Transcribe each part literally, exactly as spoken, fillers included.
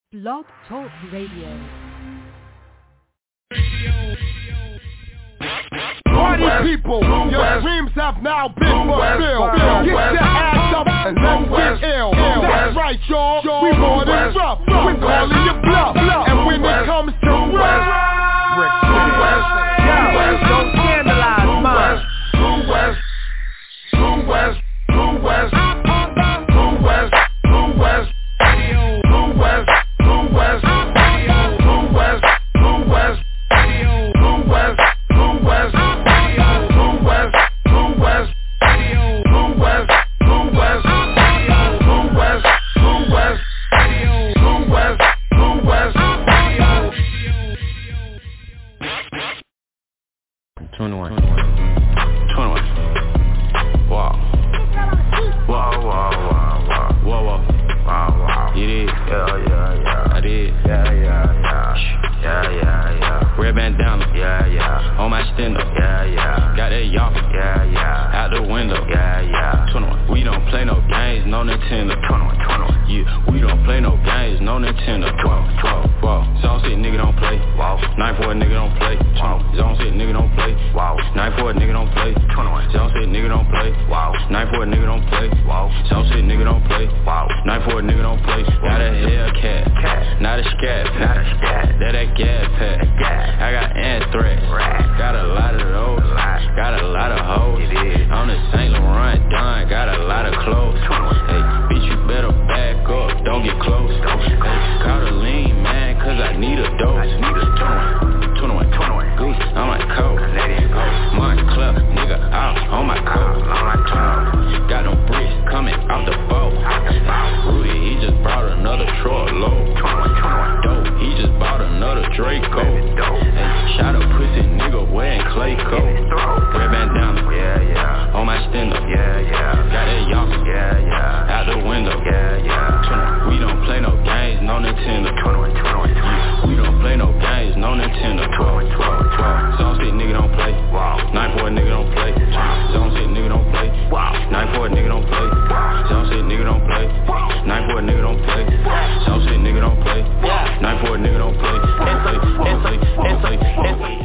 Blog Talk Radio. Party people, your dreams have now been fulfilled. Get your ass up and let's get ill. That's right, y'all. We more than rough. We calling you bluff. And when it comes to rap, don't scandalize mine. True West, True West, True West, True West, True West, True West, True West, True West, True West, True West, True West, True West, True West, True West, True West, True West, True West, True West, True West. twenty-one. twenty-one. Wow. Wow, wow, wow, wow. Whoa, whoa. Wow, wow. You did? Yeah, yeah, yeah. I did? Yeah, yeah, yeah. Yeah, yeah, yeah. Red bandana. Yeah, yeah. On my stand up. Yeah, yeah. Got that y'all. Yeah, yeah. Out the window. Yeah, yeah. twenty-one. We don't play no games, no Nintendo. twenty-one, twenty-one. Yeah, we don't play no games, no Nintendo. twelve, twelve. Wow. Zone six nigga don't play. Wow. nine four nigga don't play. Wow. Zone six nigga don't play. Wow. nine four nigga don't play. twenty-one. Zone six nigga don't play. Wow. nine four nigga don't play. Wow. Zone six nigga don't play. Wow. nine four nigga don't play. Got a Hellcat. Cat. Not a scat. Not a scat. That that gas pack. I got anthrax. Got a lot of those. Got a lot of hoes. On the Saint Laurent Don. Got a lot of clothes. Hey, bitch, you better back up. Don't get close. Hey, call the lean, man, cause I need a dose. twenty-one, twenty-one, Goose on my coat. Mark Club, nigga, out on my coat. Got them bricks coming off the boat. Rudy, he just brought another truck load. Dope, he just bought another Draco. Hey, shot a pussy nigga wearing clay coat. Red bandana, yeah, yeah. On my stand up, yeah, yeah. Got that y'all, yeah, yeah. Out the window, yeah, yeah. We don't play no games, no Nintendo. We don't play no games, no Nintendo. twelve, twelve, twelve. Zone six nigga don't play. Wow. nine four nigga don't play. Zone six nigga don't play. Wow. nine four nigga don't play. Zone six nigga don't play. nine four nigga don't play. Zone six nigga don't play. nine four nigga don't play. Don't play, don't play, don't play, don't play.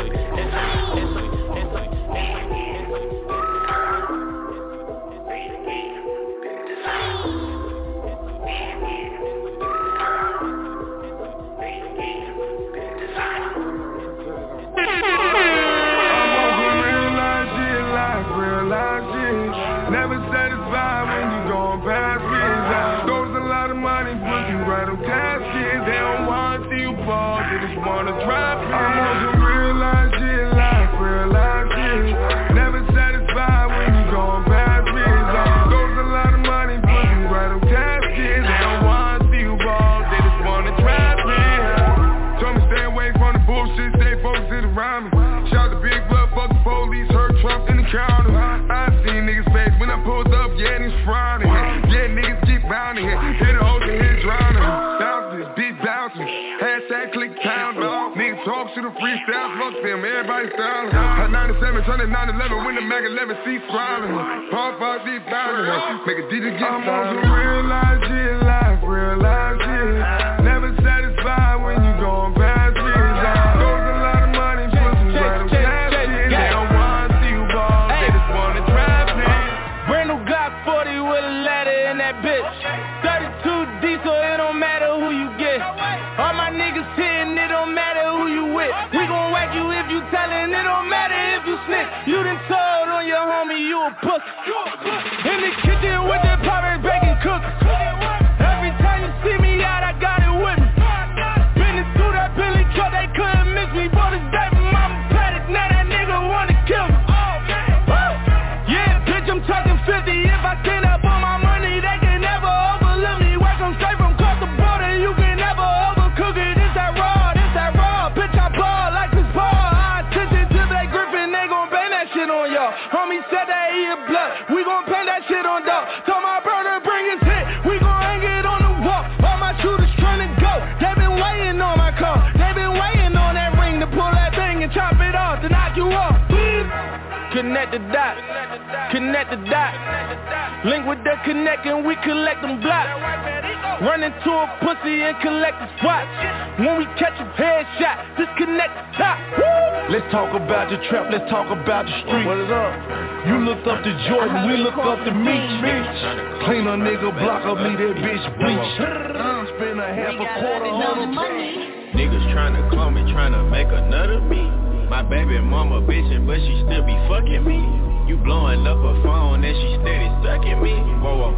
Never satisfied when you going past me. Goes a lot of money, put you right on caskets. They don't want to see you fall, they just want to drop it. I'm on some real life shit, like real life shit. Never satisfied when you going past me. Goes a lot of money, put you right on caskets. They don't want to see you fall, they just want to drop it. Told me stay away from the bullshit, stay focused around me. Shout the big blood, fuck the police, hurt Trump in the counter. I seen niggas face when I pulled up, yeah, and he's frowning. Yeah, niggas keep bounding. Hit a hole and hit drowning. Bouncing, beat bouncing. Hashtag click town, dog. Niggas talk to the freestyle, fuck them, everybody styling. At ninety-seven, turning nine eleven, when the Mac eleven, see smiling. Paul five deep bounding. Make a D J get I'm on some real life shit, life, real life shit. Never satisfied when you going past me. Goes a lot of money, put some right on cash shit. They don't want to see you ball, they just want to trap me. Brand new Glock forty with a ladder in that bitch. thirty-two D, so it don't matter who you get. All my niggas hitting, it don't matter who you with. We gon' whack you if you tellin', it don't matter if you snitch. You done told on your homie you a pussy. In the kitchen with that Pyrex bacon cookies. Every time you see me out, I got it with me. Been through that Billy truck, they couldn't miss me. Bought his day from Mama Paddock, now that nigga wanna kill me. Yeah, bitch, I'm talking fifty. If I stand up on my money, they can never overlook me. Work on straight from across the border, you can never overcook it. It's that raw, it's that raw. Bitch, I ball like this ball. I attention to that Griffin, they gon' bang that shit on y'all. Homie said that he a blood, we gon' paint that shit on dog. Told my brother bring his hit, we gon' hang it on the wall. All my shooters tryna go, they been waiting on my call. They been waiting on that ring to pull that thing and chop it off to knock you off. Connect the dots. connect the dots. Link with the connect and we collect them blocks. Run into a pussy and collect the spots. When we catch a headshot, disconnect the top. Woo! Let's talk about the trap, let's talk about the street. What is up? You looked up to Jordan, we look up to Meech. Clean a nigga, block up me, that bitch bleach. Spend a half a quarter on a niggas tryna call me, tryna make another me. My baby mama bitchin', but she still be fucking me. You blowing up her phone and she steady sucking me. Whoa,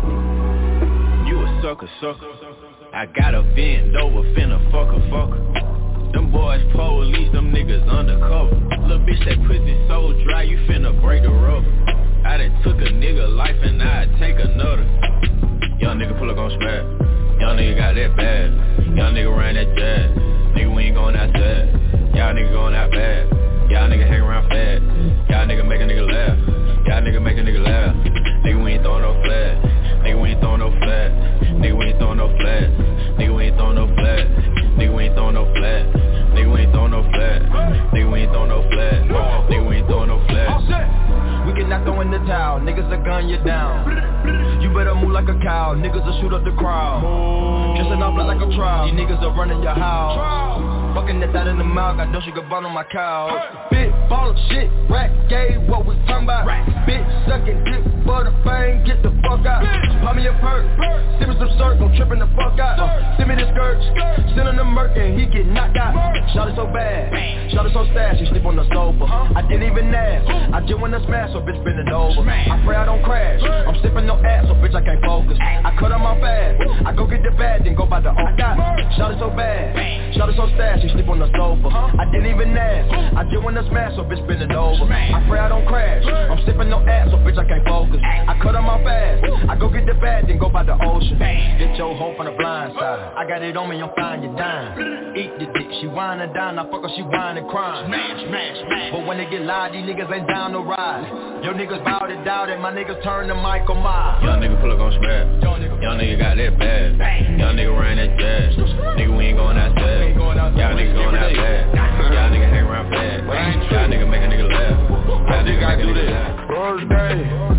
whoa. You a sucker, sucker. I gotta bend over, finna fuck a fucker. Them boys police, them niggas undercover. Little bitch, that pussy so dry, you finna break the rubber. I done took a nigga life and I'd take another. Young nigga pull up on smack. Young nigga got that bad. Young nigga ran that jazz. Nigga, we ain't going outside. Y'all nigga going out bad. Y'all nigga hang around fat. Y'all nigga make a nigga laugh. Y'all nigga make a nigga laugh. Nigga, we ain't throwing no flat. Nigga, we ain't throwing no flat. Nigga, we ain't throwing no flat. Nigga, we ain't throwing no flat. Nigga, we ain't throwing no flat. Nigga, we ain't throwing no flat. Nigga, we ain't throwing no flat. Nigga, we ain't throwing no flat. We cannot throw in the towel. Niggas will gun you down. You better move like a cow. Niggas will shoot up the crowd. Dressing up like a trial. These niggas are running your house. Fucking that out in the mouth, got no sugar bun on my couch. Big ball of shit, rap game, what we talking about? Bitch sucking dick for the fame, get the fuck out. Pop me a perk, send me some syrup, I'm tripping the fuck out. uh, Send me the skirt, send him the murk and he get knocked out. Shot it so bad, shot it so fast, she sleep on the sofa. I didn't even ask, I just wanna smash, so bitch bend it over. I pray I don't crash, I'm sipping no ass, so bitch I can't focus. I cut on my fast, I go get the bag, then go by the oh God. Shot it so bad, shot it so fast, she sleep on the sofa. I didn't even ask, I just wanna smash, so bitch bend it over. I pray I don't crash, I'm sipping no ass, so bitch I can't focus. I cut on my fast, I go get the bag, then go by the ocean. Get your hoe from the blind side, I got it on me, I'm fine, you dime. Eat the dick, she whine and dine, I fuck her, she whine and crying. Smash, smash, smash. But when they get loud, these niggas ain't down to ride. Your niggas bout it, doubt it, my niggas turn to Michael Myers. Young nigga pull up on smack. Young nigga got that bad. Young nigga ran that jazz. Nigga, we ain't going outside. Y'all niggas going out bad. Y'all nigga hang around fast. Y'all nigga make a nigga laugh. Y'all nigga make a nigga laugh. First day,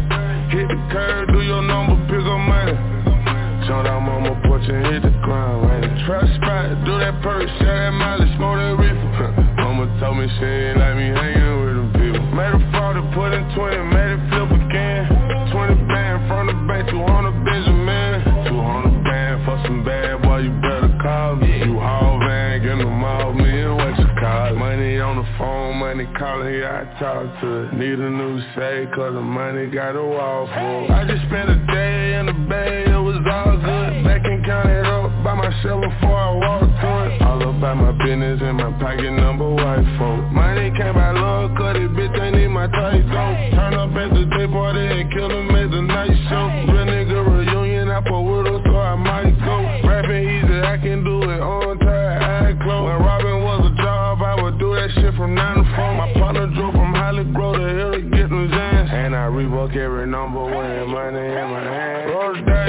hit the curb, do your number, pick up money. Jump out mama porch and hit the ground, right? Trap spot, do that perk, share that mileage, smoke that reefer. Mama told me she ain't like me hanging with them people. Made a forty, put in twenty, made it flip again. Twenty band from the bank, two hundred Benjamin. Two hundred band for some bad boy, you better call me. You haul van, get them all, me and what you call it. Money on the phone, money calling, yeah, I talk to it. Need a new say, cause the money got a wall full. I just spent a day in the bay, it was all good. Back and count it up by myself before I walk to it. All about my business and my pocket number white folk. Money came by love, cause it bitch ain't need my tight coat. Turn up at the day party and kill them at the night show. Real nigga reunion, I put with her, so I might go. Rapping easy, I can do it on time, I close. When robbing was a job, I would do that shit from nine to four. My partner drove from Holly Grove to Hill to get them jams. And I Reebok every number when money in my hand. First day,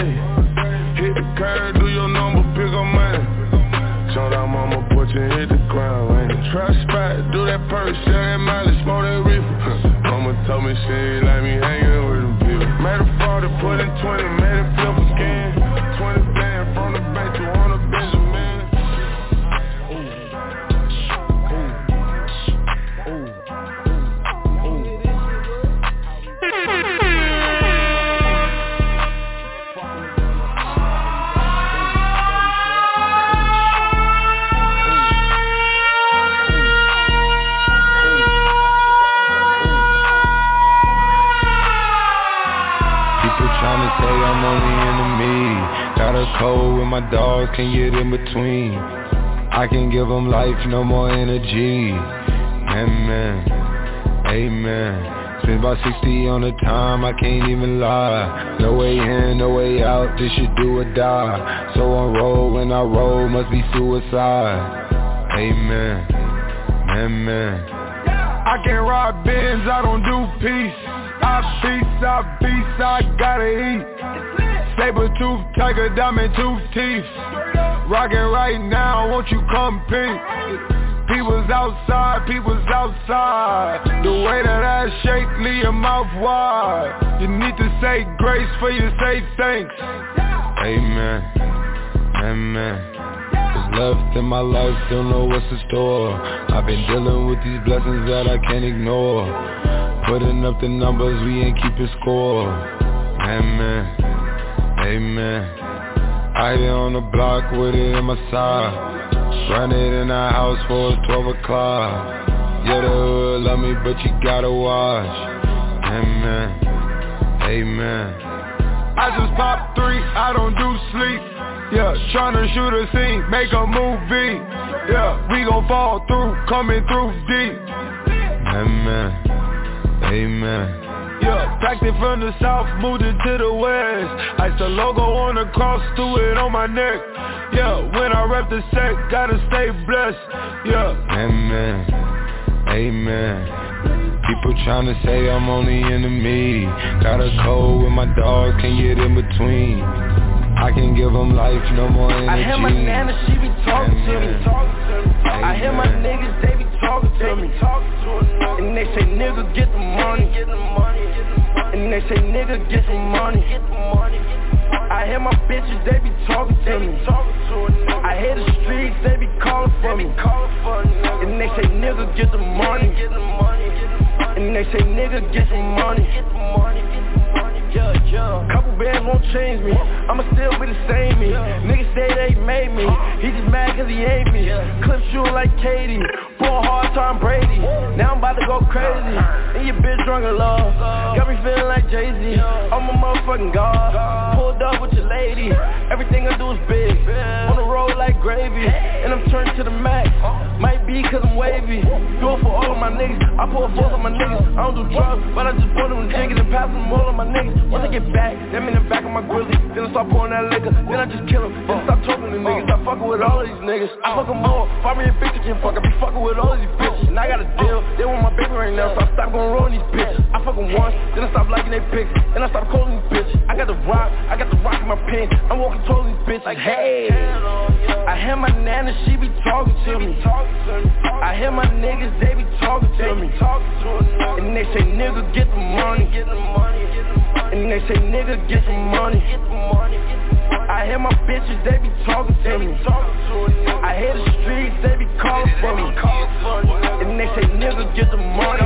hit the curb, do your number, pick up money. Jump out mama porch and hit the ground, right? Trap spot, do that perk, share that mileage, smoke that reefer. Mama told me she ain't like me hanging with them people. Made a forty, put in twenty, made it flip again. Twenty band from the bank, two hundred Benjamin. Say I'm on the enemy. Got a code with my dogs, can get in between. I can give them life, no more energy. Amen, amen. Spent about sixty on the time, I can't even lie. No way in, no way out, this shit do or die. So on roll, when I roll, must be suicide. Amen, amen. I can't ride Benz, I don't do peace. I beast, I beast, I gotta eat. Saber tooth, tiger, diamond tooth teeth. Rockin' right now, won't you come pink? People's outside, people's outside. The way that I shake, leave your mouth wide. You need to say grace for you say thanks. Amen, amen. What's left in my life, still know what's in store. I've been dealing with these blessings that I can't ignore. Putting up the numbers, we ain't keeping score. Amen, amen. Out here on the block with it in my side. Run it in our house for twelve o'clock. Yeah, the hood love me, but you gotta watch. Amen, amen. I just pop three, I don't do sleep. Yeah, tryna shoot a scene, make a movie. Yeah, we gon' fall through, coming through deep. Amen, amen. Yeah, packed it from the south, moved it to the west. Iced the logo on the cross, threw it on my neck. Yeah, when I rep the set, gotta stay blessed. Yeah, amen, amen. People tryna say I'm on the enemy. Got a cold with my dog, can't get in between. I can give them life, no more energy. I hear my nana, she be talking to me. I hear my niggas, they be talking to me. And they say, nigga, get the money. And they say, nigga, get the money. I hear my bitches, they be talking to me. I hear the streets, they be calling for me. And they say, nigga, get the money. And they say, nigga, get the money. Yeah, yeah. Couple bands won't change me, I'ma still be the same me. Niggas say they made me, he just mad cause he hate me. Clip shooting like Katie, for a hard time Brady. Now I'm about to go crazy, and your bitch drunk in love. Got me feeling like Jay-Z, I'm a motherfucking god. Pulled up with your lady, everything I do is big. On the road like gravy, and I'm turned to the max. Might be cause I'm wavy, do it for all of my niggas. I pull force on my niggas, I don't do drugs, but I just put them in jiggers and pass them all of my niggas. Once I get back, them in the back of my grizzly. Then I start pouring that liquor, then I just kill them. Then I stop talking to niggas, stop fucking with all of these niggas. I fuck them all, find me a bitch that can fuck. I be fucking with all of these bitches, and I got a deal. They want my baby right now, so I stop going rolling these bitches. I fuck them once, then I stop liking their pics, then I stop calling these bitches. I got the rock, I got the rock in my pen. I'm walking towards these bitches like, hey. I hear my nana, she be talking to me. I hear my niggas, they be talking to me. And they say, nigga, get the money. And they say, nigga, get some money. I hear my bitches, they be talking to me. I hear the streets, they be calling for me. And they say, nigga, get the money.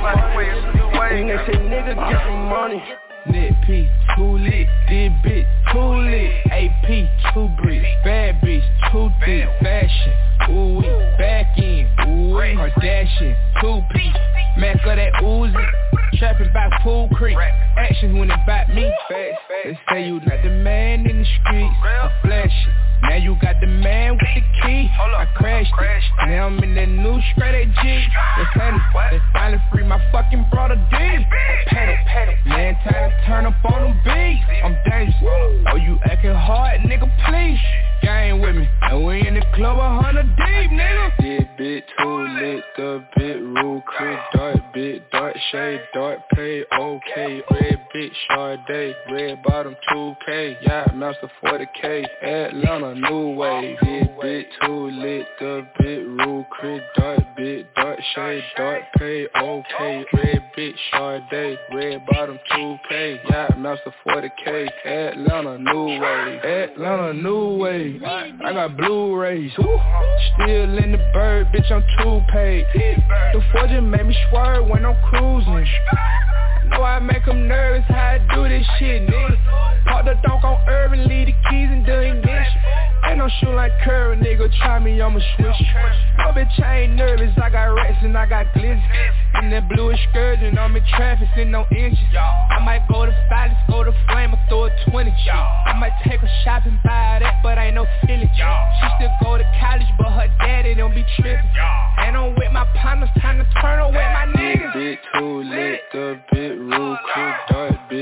And they say, nigga, get some money. Net P, too lit, this bitch, too lit. A P, two bricks, bad bitch, too thick. Fashion, ooh wee, back in, ooh wee. Kardashian, two piece, Mac of that Uzi. Trapping by Pool Creek, action when it bite me. Fast, they say you not the man in the streets, I flash it. Now you got the man with the key. I crashed it. Now I'm in that new straight A G. They panic. They finally free my fucking brother D. Panic, panic. Man, time to turn up on them beats. I'm dangerous. Oh, you acting hard, nigga, please. Gang with me. And we in the club a hundred deep, nigga. This bit too lit, the bit rule, crib, dark bit, dark shade, dark pay, okay. Red bit, Sade, red bottom two K. Yacht master forty K. Atlanta. New wave, this bit too lit, the bit rule, crib, dark bit, dark shade, dark pay, okay. Red bit, Sade, red bottom two K. Yacht master forty K. Atlanta, new wave, Atlanta, new wave. I got Blu-rays, still in the bird, bitch, I'm too paid. The fortune made me swerve when I'm cruising. Know I make them nervous how I do this shit, nigga. Park the donk on Urban, leave the keys and do ignition. Ain't no shoe like Curry, nigga, try me, I'ma switch. No bitch, I ain't nervous, I got rats and I got glizzy. In that blue excursion, I'm in traffic, in no inches. I might go to Phallus, go to Flame, or throw a twenty. I might take her shopping, buy that, but ain't no feeling. She still go to college, but her daddy don't be tripping. And I'm with my partners, time to turn away my niggas. Bit too lit, the bit rule, crib, dark bit, dark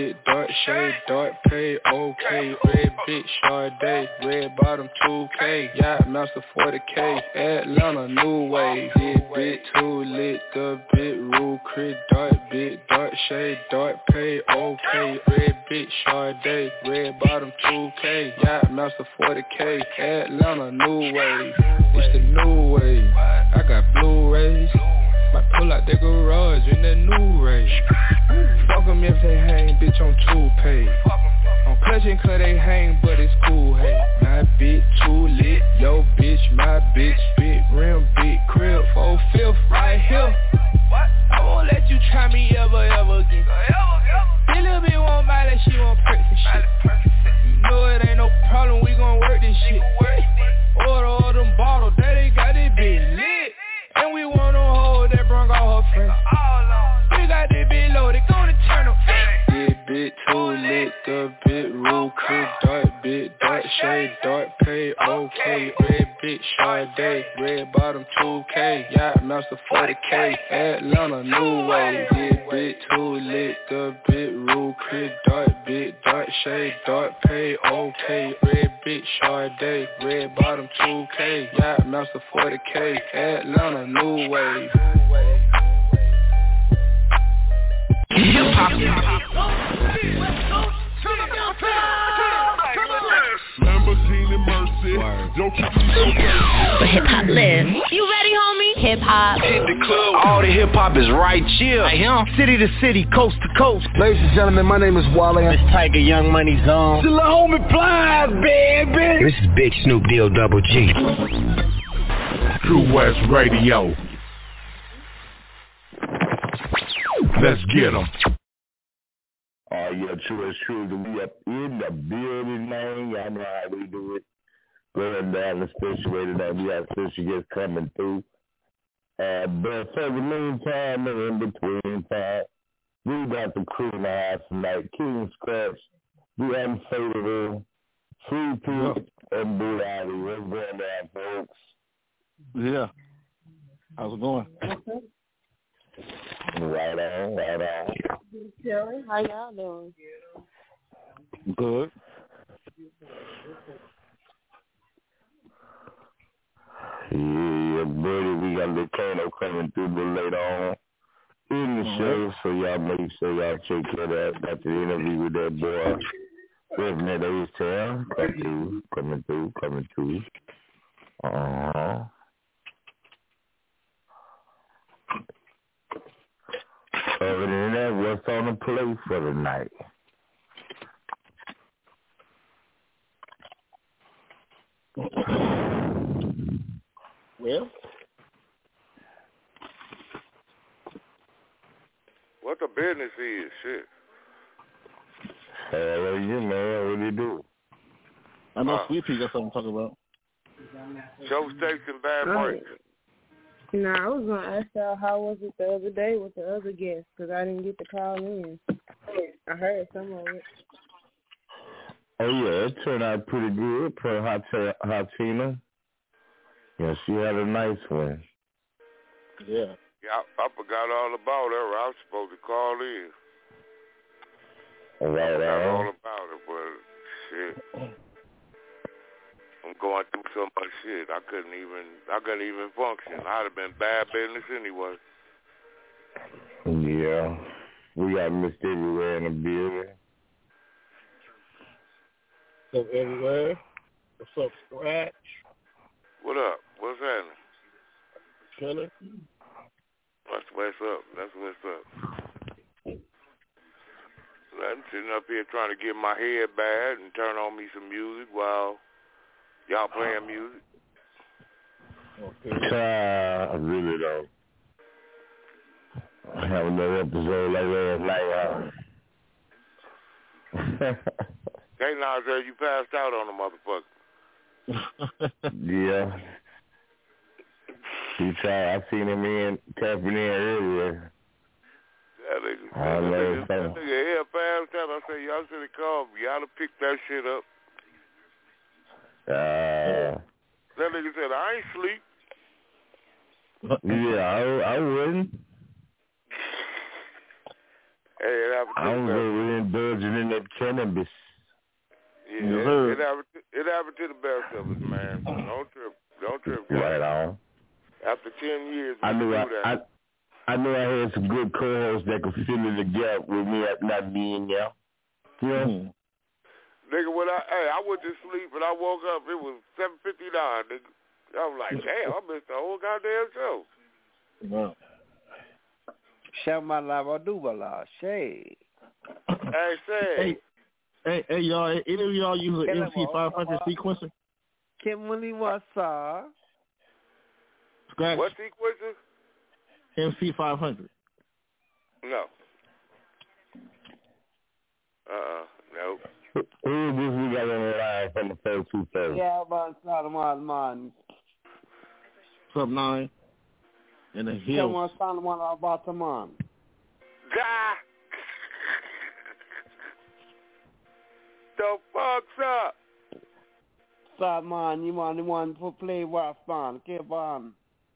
dark shade, dark pay, okay. Red bitch, Sade, red bottom two K. Yacht master forty K, Atlanta, new wave. Big bit too lit, the bit rule crit, dark bit, dark shade, dark pay, okay. Red bitch, Sade, red bottom two K. Yacht master forty K, Atlanta, new wave. It's the new wave. I got Blu-rays. Might pull out their garage in that new race. Fuck them if they hang, bitch, on two-pay. I'm clutching cause they hang, but it's cool, hey. My bitch too lit, yo bitch, my bitch. Big rim, big crib, four-fifth, right here. I won't let you try me ever, ever again. This little bitch won't buy that shit, won't perk and shit. You know it ain't no problem, we gon' work this shit. Order all them bottles, that ain't got it big lit. And we want no hold that brung all her friends. We got this bitch loaded, gonna turn up. Big bit too lit, the bit rule crib, dark bit, dark shade, dark pay, okay. Red bitch, Sade, red bottom two K. Yacht master forty K, Atlanta, new wave. Big bit too lit, the bit rule crib, dark bit, dark shade, dark pay, okay. Red bitch, Sade, red bottom two K. Yacht master forty K, Atlanta, new wave. Lamborghini Mercy. Yo, keep Where hip hop lives. You ready, homie? Hip hop. Hit the club. All the hip hop is right here. I am. City to city, coast to coast. Ladies and gentlemen, my name is Wally. This Tiger Young Money Zone. Still a homie Plies, baby. This is Big Snoop Deal Double G. True West Radio. Let's get 'em. Oh, yeah, true as true. We up in the building, man. Y'all know how we do it. Going down the special way tonight. We got special guests coming through. Uh, but for the meantime, and in between time, we got the crew in the house tonight. King Scratch, the Unfadable, Free Pete, and Bugatti. What's going on, folks? Yeah. How's it going? Right on, right on. Kelly, how y'all doing? Good. Yeah, buddy, we got the Kano coming through a little later on in the show, so y'all make sure y'all check that out. Got the interview with that boy, Reverend H-Town, coming through, coming through, coming through. Uh-huh. Other than that, what's on the plate for the night? Well, what the business is, shit. Hell, you know what you do. I know uh, Sweet Pea got something to talk about. Show station bad breaks. No, I was going to ask y'all how was it the other day with the other guests, because I didn't get to call in. I heard some of it. Oh, yeah, it turned out pretty good for Hatina. Yeah, she had a nice one. Yeah. Yeah, I, I forgot all about her. I was supposed to call in. Right I forgot on. all about it, but shit. I'm going through so much shit. I couldn't even, I couldn't even function. I'd have been bad business anyway. Yeah. We got Mister Everywhere in the building. What's up, Everywhere? What's up, Scratch? What up? What's happening? Chilling. That's what's up. That's what's up. I'm sitting up here trying to get my head bad and turn on me some music while y'all playing music. Okay. Uh, I really don't. I have another episode like last night. Hey, Nazar, you passed out on the motherfucker. Yeah. He tried. I seen him in tapping in earlier. That nigga, I that know nigga, it's that funny. nigga here passed out. I said, y'all should have called me. Y'all have picked that shit up. Uh, That nigga said, I ain't sleep. yeah, I, I wouldn't. Hey, it happened to I'm the best. really indulging in that cannabis. Yeah, it, it, happened to, it happened to the best of us, man. Don't trip. Don't trip. Right on. After ten years, we I knew do I, that. I, I knew I had some good co-hosts that could fill in the gap with me not being there. Yeah. Mm-hmm. Nigga, when I hey, I went to sleep and I woke up, it was seven fifty nine. Nigga, I was like, damn, I missed the whole goddamn show. No. Shamalava Dubala, Shay. Hey, say. Hey, hey, hey, y'all. Any of y'all use an M C five hundred sequencer? Kimberly Wasa. Scratch. What sequencer? M C five hundred. No. Uh-uh. Nope. Who is this we got on the line from the first two first? Yeah, man, Solomon, man. What's up, nine? In the hills. Someone Solomon about the man. God. The fuck's up? Solomon, you want the one to play rough, man. Keep on.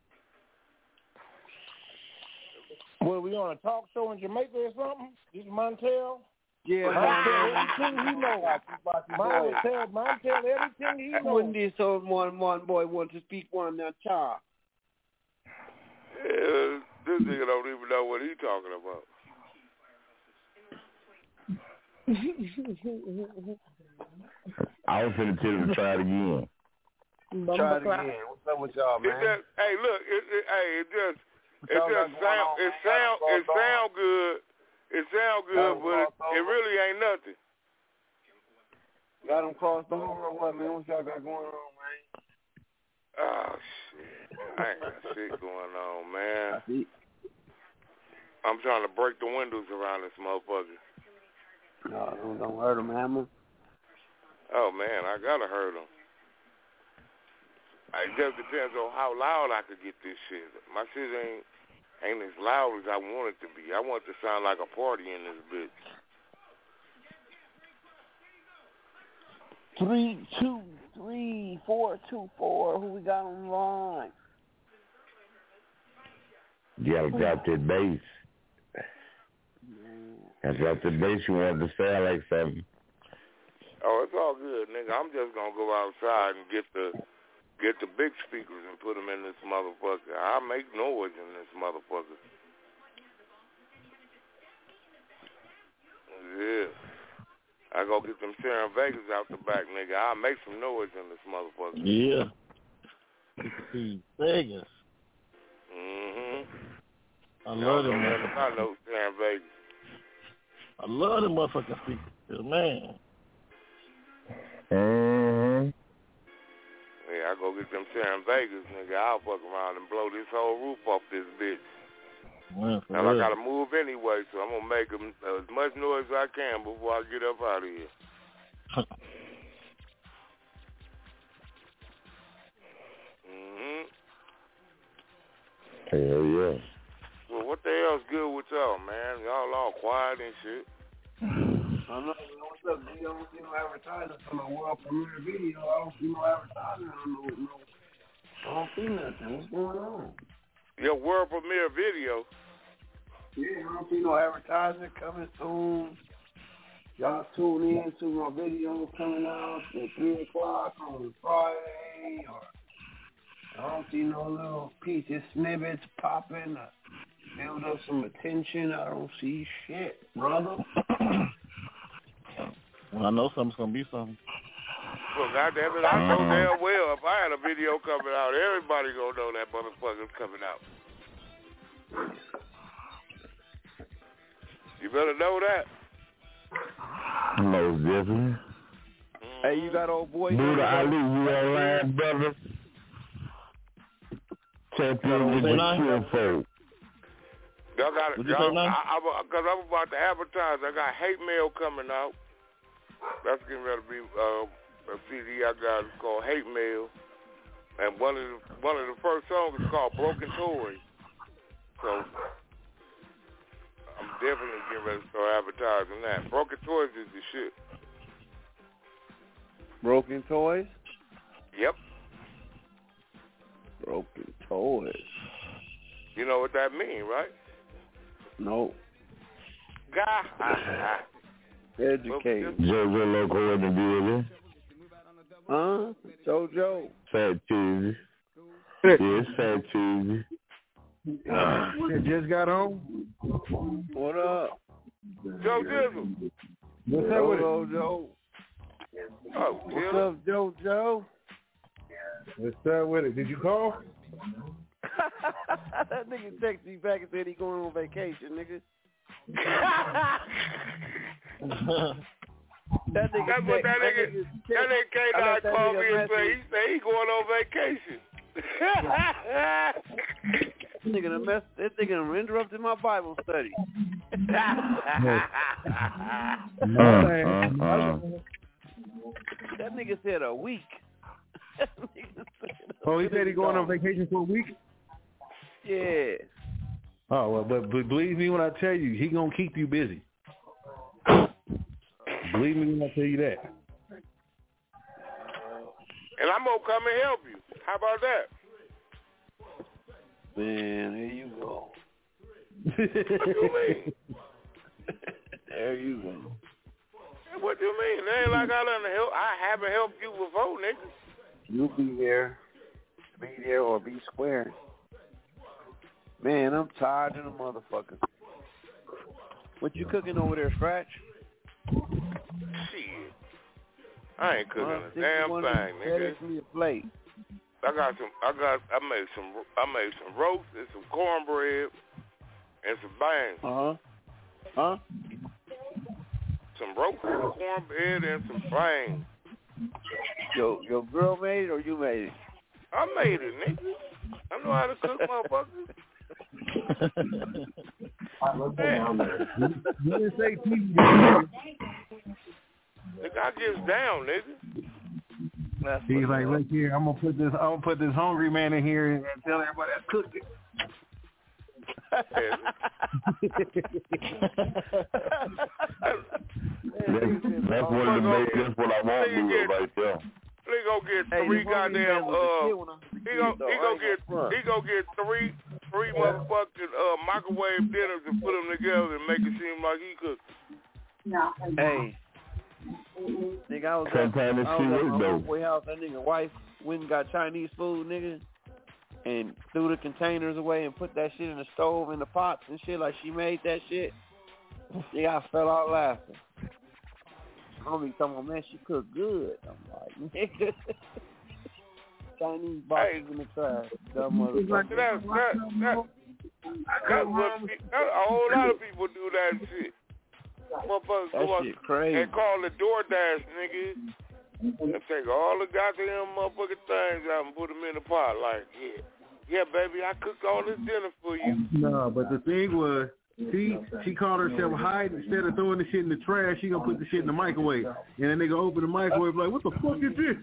Well, we on a talk show in Jamaica or something? This is Montel? Yeah, Montel, everything he knows. Montel, Montel, everything he knows. When this old one, one boy want to speak one that talk. Yeah, this nigga don't even know what he talking about. I was finna tell him to try it again. Try it again. What's up with y'all, man? It just, hey, look, it, it, hey, it just, it just sound, it sound, it sound good. It sound good, but it, it really ain't nothing. Got them crossed over or what, man? What y'all got going on, man? Oh, shit. I ain't got shit going on, man. I'm trying to break the windows around this motherfucker. No, don't, don't hurt him, Hammer. Oh, man, I gotta hurt him. It just depends on how loud I could get this shit. My shit ain't ain't as loud as I want it to be. I want it to sound like a party in this bitch. Three, two, three, four, two, four. Who we got on the line? You gotta drop that bass. I dropped the bass. You wanted to sound like something. Oh, it's all good, nigga. I'm just gonna go outside and get the get the big speakers and put them in this motherfucker. I make noise in this motherfucker. Yeah. I go get them Sharon Vegas out the back, nigga. I'll make some noise in this motherfucker. Yeah. Vegas. Mm-hmm. I love them motherfuckers. I know Sharon Vegas. I love them motherfucking speakers, man. Mm-hmm. Yeah, I go get them Sharon Vegas, nigga. I'll fuck around and blow this whole roof off this bitch. Man, now, I gotta move anyway, so I'm gonna make them, uh, as much noise as I can before I get up out of here. Mm-hmm. Hell yeah. Well, what the hell's good with y'all, man? Y'all all quiet and shit. I don't know. What's up? I don't see no advertising for the world premiere video. I don't see no advertising. I don't know. No. I don't see nothing. What's going on? Your world premiere video? Yeah, I don't see no advertising coming soon. Y'all tune in to my video coming out at three o'clock on Friday. Or I don't see no little pieces, snippets popping. Uh, build up some attention. I don't see shit, brother. Well, I know something's gonna be something. Well, goddamn it, I know damn well if I had a video coming out, everybody gonna know that motherfucker's coming out. You better know that. Most definitely. Hey, you got old boy. Buddha Ali, you online, brother? Check in with the chill folk. Y'all got it, y'all. Because I'm about to advertise. I got Hate Mail coming out. That's getting ready to be uh, a C D I got called Hate Mail, and one of the one of the first songs is called Broken Toys. So I'm definitely getting ready to start advertising that. Broken Toys is the shit. Broken Toys? Yep. Broken Toys. You know what that means, right? No. guy. Educated. Jojo Loco in the building. Huh? Jojo. Fat Tuesday. Yes, Fat Tuesday. It just got home. What up? Joe Dizzle. What's up with Joe, it? Joe. Oh, What's up, Joe, Joe? What's up with it? Did you call? That nigga texted me back and said he going on vacation, nigga. That nigga That's what that nigga, that nigga, that nigga K nine called me and said, he said he going on vacation. That nigga done mess, that nigga done interrupted my Bible study. That nigga said a week. Oh, he said he going on vacation for a week? Yeah. Oh, well, but, but believe me when I tell you, he gonna keep you busy. Believe me when I tell you that. And I'm gonna come and help you. How about that? Man, there you go. What you mean? There you go. What do you mean? It ain't like I done help. I haven't helped you before, nigga. You'll be there. Be there or be square. Man, I'm tired of the motherfucker. What you cooking over there, Scratch? Shit. I ain't cooking well, a damn thing, nigga. Me a plate. I got some. I got. I made some. I made some roast and some cornbread and some bangs. Uh huh. Huh? Some roast and cornbread and some bangs. Yo, your girl made it or you made it? I made it, nigga. I know how to cook, motherfucker. You didn't say T V. Nigga, I get down, nigga. He's like, look here, I'm gonna put this, I'm gonna put this hungry man in here and tell everybody I cooked it. that's, that's what the make, that's what I want to do right there. He gonna get three hey, goddamn uh he gonna he gonna get he gonna get three three motherfucking uh microwave dinners and put them together and make it seem like he cooked. Hey. Nigga, I was at, I was at my homeboy house. That nigga wife went and got Chinese food, nigga, and threw the containers away and put that shit in the stove in the pots and shit like she made that shit. Yeah, I fell out laughing. Homie talking about, man, she cooked good. I'm like, nigga. Chinese boxes hey, in the trash. Dumb motherfucker. That, that, that, that, that's what, that, a whole lot of people do that shit. Motherfuckers go up and call the DoorDash, nigga, and take all the goddamn motherfucking things out and put them in the pot. Like, yeah, yeah, baby, I cooked all this dinner for you. No, but the thing was, she she called herself hide. Instead of throwing the shit in the trash, she gonna put the shit in the microwave. And then they go open the microwave like, what the fuck is this?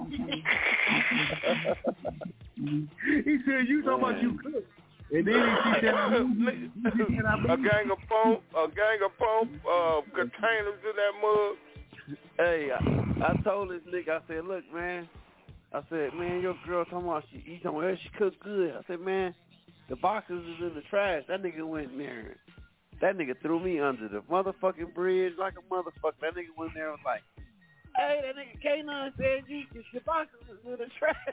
He said, you talking about you cook. And then she said, a gang of foam, a gang of foam uh, containers in that mug. Hey, I, I told this nigga, I said, look, man, I said, man, your girl talking about she, you talking about she cooked good. I said, man, the boxes is in the trash. That nigga went in there. That nigga threw me under the motherfucking bridge like a motherfucker. That nigga went there and was like, hey, that nigga K nine said you, your boxes is in the trash.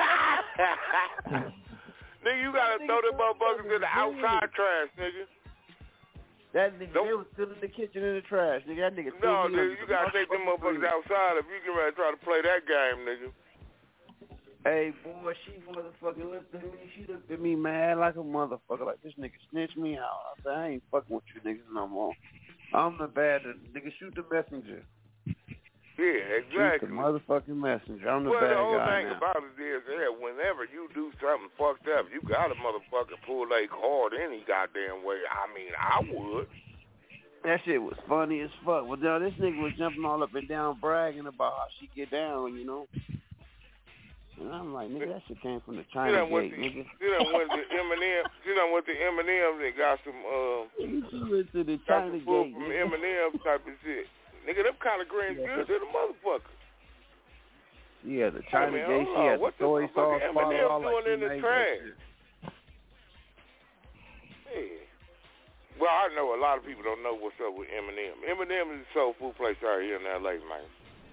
Nigga, you gotta throw them motherfuckers in the outside trash, nigga. That nigga, Don't. they was still in the kitchen in the trash, nigga. That nigga. No, nigga, you gotta take them motherfuckers outside if you get ready to try to play that game, nigga. Hey, boy, she motherfucking looked at me. She looked at me mad like a motherfucker. Like, this nigga snitched me out. I said, I ain't fucking with you niggas no more. I'm the bad nigga. Shoot the messenger. Yeah, exactly. Shoot the motherfucking messenger. I'm the well, bad guy the whole now. thing about it is that whenever you do something fucked up, you gotta motherfucking pull their cord any goddamn way. I mean, I would. That shit was funny as fuck. Well, now this nigga was jumping all up and down bragging about how she get down, you know. And I'm like, nigga, that shit came from the China gate, the, nigga. She done went to Eminem. She done went to Eminem and got some, uh... She went to the China gate, from Eminem type of shit. Nigga, them kind of green yeah, good to the motherfucker. Yeah, the China I mean, gate, she had the soy sauce Eminem all doing like in the trash. Yeah. Well, I know a lot of people don't know what's up with Eminem. Eminem is a soul food place out here in L A, man.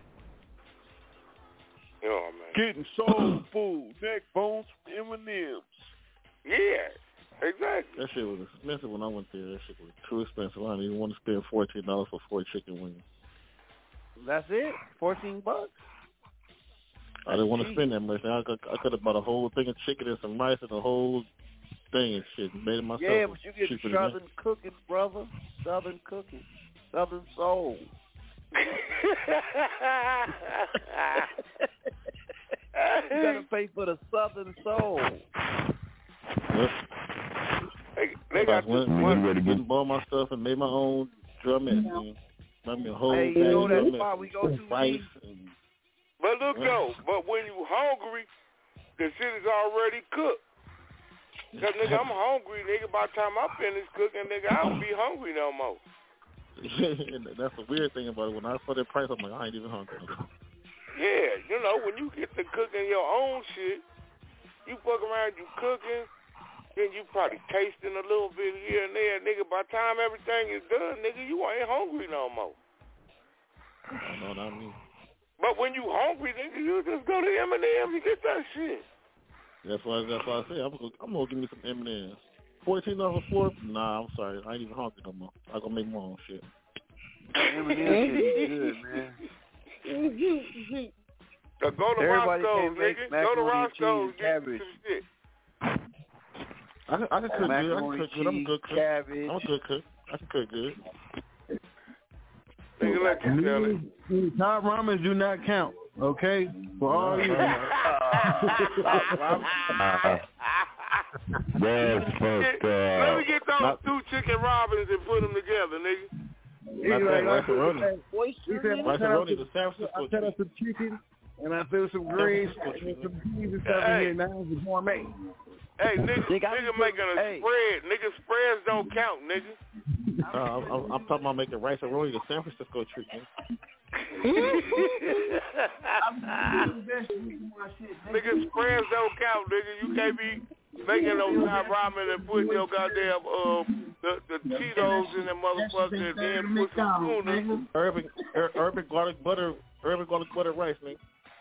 You know what I mean? Getting soul food, neck bones from M and M's. Yeah, exactly. That shit was expensive when I went there. That shit was too expensive. I didn't even want to spend fourteen dollars for four chicken wings. That's it? fourteen bucks? I didn't want to spend that much. I could, I could have bought a whole thing of chicken and some rice and a whole thing and shit. Made it myself. Yeah, but you get Southern cooking, brother. Southern cooking. Southern soul. You gotta pay for the Southern soul. Yep. They, they got went, went ready to get bought my stuff and made my own drumette. Mm. Made me a whole hey, you know that spot we go to? Rice and, but look though, but when you hungry, the shit is already cooked. Cause nigga, I'm hungry, nigga. By the time I finish cooking, nigga, I don't be hungry no more. That's the weird thing about it. When I saw that price, I'm like, I ain't even hungry. Yeah, you know, when you get to cooking your own shit, you fuck around, you cooking, then you probably tasting a little bit here and there, nigga. By the time everything is done, nigga, you ain't hungry no more. I know what I mean. But when you hungry, nigga, you just go to M and M's and get that shit. That's why. That's why I say I'm gonna, I'm gonna give me some M and M's. Fourteen dollars for four? Nah, I'm sorry. I ain't even hungry no more. I gonna make my own shit. M and M's is good, man. So go to Everybody Roscoe's, nigga. Go to Roscoe's, get some shit. I can, I can cook macaroni, good. I can cook good. I'm a good cook. Cabbage. I'm a good cook. I can cook good. Nigga, let you tell it. Top ramen do not count, okay? For all you. That's fucked up. Let me get those two chicken robins and put them together, nigga. Not that macaroni. Macaroni, the San Francisco. I cut up some chicken and I threw some greens and some peas and stuff in here. Now it's a gourmet. Hey, nigga, nigga making a hey. spread. Nigga, spreads don't count, nigga. Uh, I'm, I'm talking about making rice and roni, the San Francisco treatment. Nigga, spreads don't count, nigga. You can't be making no top ramen and putting your goddamn um the, the Cheetos in the motherfucker and then put some tuna. Urban, ur, urban garlic butter, urban garlic butter rice, nigga.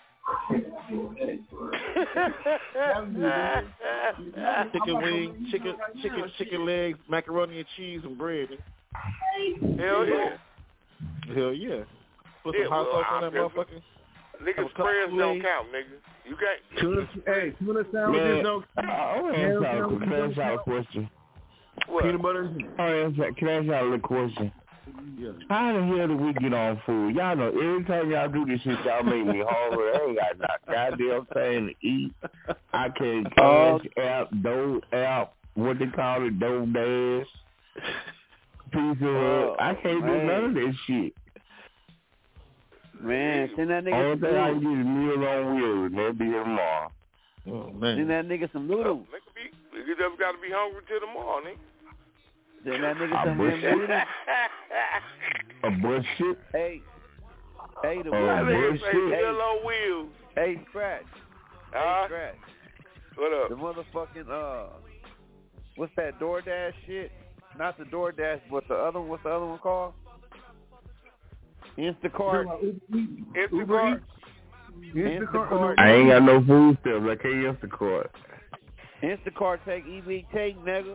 Chicken wings, chicken, chicken, chicken legs, macaroni and cheese and bread. Nigga. Hell yeah. Hell yeah. Put Yeah, some hot well, sauce on that I'm motherfucker. Nigga, spreads don't count, nigga. You can't. Tuna, hey, tuna sandwiches don't count. I want to ask y'all a question. What? Peanut butter. I want to ask, can I ask y'all a little question? Yeah. How the hell do we get on food? Y'all know every time y'all do this shit, y'all make me hungry. I ain't got not goddamn thing to eat. I can't cash app, dough app, what they call it, dough dash, pizza hut. I can't do none of that shit. Man, send that nigga Only some thing I can noodles. get is meal on wheels, and they'll be here tomorrow. Oh, man. Send that nigga some noodles. Nigga, be, nigga just got to be hungry till the morning. Send that nigga I some bullshit. noodles. A bullshit. Hey, hey, the Oh, bullshit. bullshit. Hey, meal on wheels. Hey, Scratch. Uh, Hey, Scratch. What up? The motherfucking, uh, what's that DoorDash shit? Not the DoorDash, but the other one. What's the other one called? Instacart. Instacart. Instacart. I ain't got no food stamps. I can't Instacart. Instacart take E B T, nigga.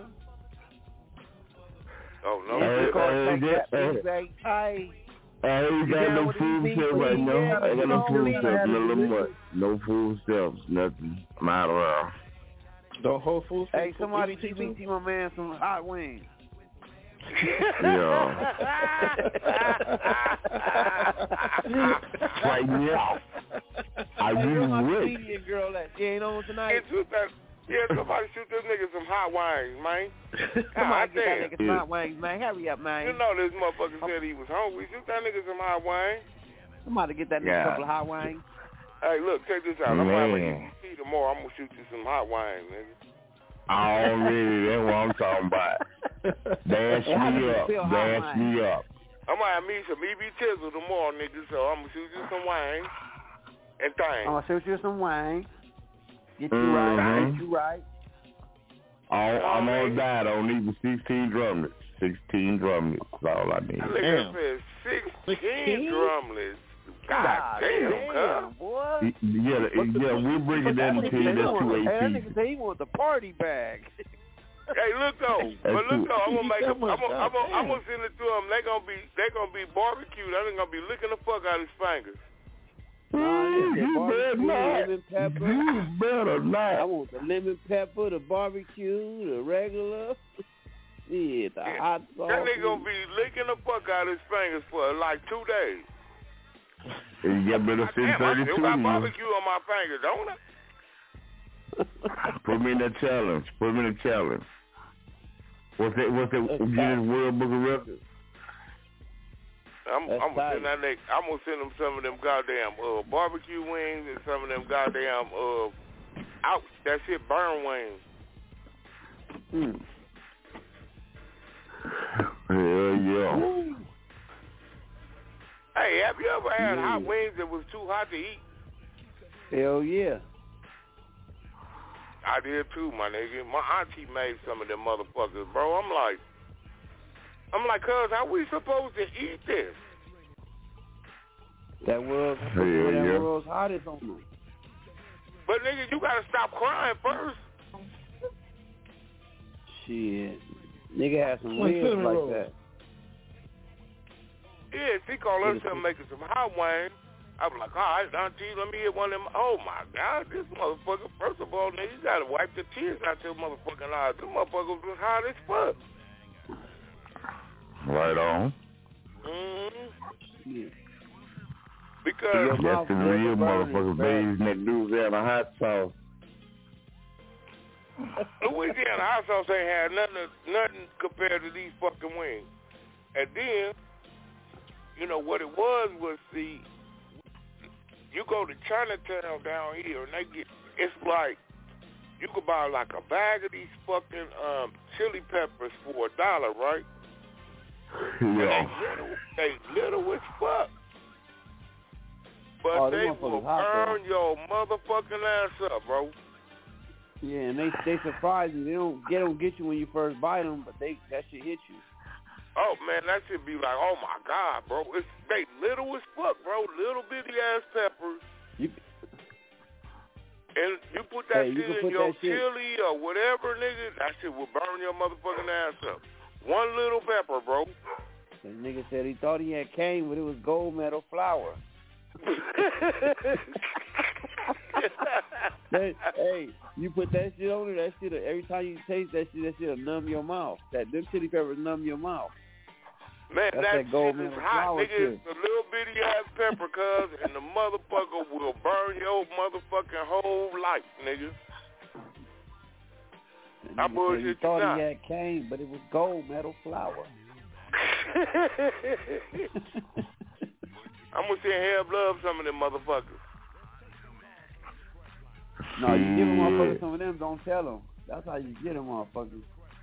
Oh, no. Instacart Hey, take hey, that E B T. I ain't got down no with food these stamps people? right now. Yeah, I ain't got no you food know, stamps. man. No little much. No food stamps. Nothing. I'm out around. The whole food. Hey, somebody T B T my man some hot wings. Yeah. Right now. I Hey, where really my would. comedian girl at? She ain't on tonight. Yeah, shoot that, yeah, somebody shoot this nigga some hot wings, man. Somebody God get that damn. nigga some hot wings, man. Hurry up, man. You know this motherfucker said he was hungry. Shoot that nigga some hot wings. Somebody get that nigga Yeah. a couple of hot wings. Hey, look, check this out. I'm Man. going to have a tomorrow. I'm going to shoot you some hot wings, nigga. Already, that's what I'm talking about. Dash How do me you up. feel hot Dash wine? me up. I'm going to have me some E B Tizzle tomorrow, nigga, so I'm going to shoot you some wings and things. I'm gonna shoot you some wings. Get you Mhm. right. Get you right. All, I'm on diet on even sixteen drum nuts. sixteen drumlets. That's all I need. That nigga said sixteen drumlets. God damn, damn boy. Yeah, yeah, we're bringing that into you. That's two eighteen. Hey, that nigga say he wants the party bag. Hey, look though, but look though, I'm gonna make, a, I'm gonna, I'm gonna, I'm gonna send it to them. They gonna be, they gonna be barbecued. They gonna be licking the fuck out of his fingers. Nah, you better not. Lemon pepper. You better not. I want the lemon pepper, the barbecue, the regular. Yeah, the yeah. hot sauce. That nigga gonna be licking the fuck out of his fingers for like two days. You got better send thirty-two. I still got barbecue on my fingers, don't I? Put me in that challenge. Put me in the challenge. What's that? What's that? Guinness World Book of Records. I'm, I'm gonna send that nigga, I'm gonna send him some of them goddamn uh, barbecue wings and some of them goddamn uh, ouch, that shit burn wings. Hmm. Hell yeah. Hey, have you ever had yeah. hot wings that was too hot to eat? Hell yeah. I did too, my nigga. My auntie made some of them motherfuckers, bro. I'm like, I'm like, cuz, how we supposed to eat this? That was yeah, that yeah. world's hottest on them. But nigga, you gotta stop crying first. Shit, nigga had some ribs like rolls. That. Yeah, she called herself making some hot wings. I was like, all right, auntie, let me get one of them. Oh, my God, this motherfucker, first of all, nigga, you got to wipe the tears out your motherfucking eyes. This motherfucker was hot as fuck. Right on. Mm-hmm. Yeah. Because... That's the real motherfucker, babies that dudes out of hot sauce. Louisiana hot sauce ain't had nothing, nothing compared to these fucking wings. And then, you know, what it was was the... You go to Chinatown down here, and they get, it's like, you could buy like a bag of these fucking um, chili peppers for a dollar, right? Yeah. And they little, they little as fuck. But oh, they will burn though. Your motherfucking ass up, bro. Yeah, and they they surprise you. They don't, they don't get you when you first buy them, but they that shit hit you. Oh, man, that should be like, oh, my God, bro. It's, they little as fuck, bro. Little bitty-ass peppers. You, and you put that hey, shit you in put your that shit. chili or whatever, nigga, that shit will burn your motherfucking ass up. One little pepper, bro. The nigga said he thought he had cane, but it was gold medal flour. that, hey, you put that shit on there, that shit, every time you taste that shit, that shit'll numb your mouth. That them chili peppers numb your mouth. Man, That's that, that gold shit is medal hot, flour nigga. shit. It's a little bitty ass pepper, cuz, and the motherfucker will burn your motherfucking whole life, nigga. I bullshit you you thought not. he had cane, but it was gold medal flour. I'm gonna send Hell Love some of them motherfuckers. No, you give a motherfucker some of them, don't tell them. That's how you get them motherfuckers.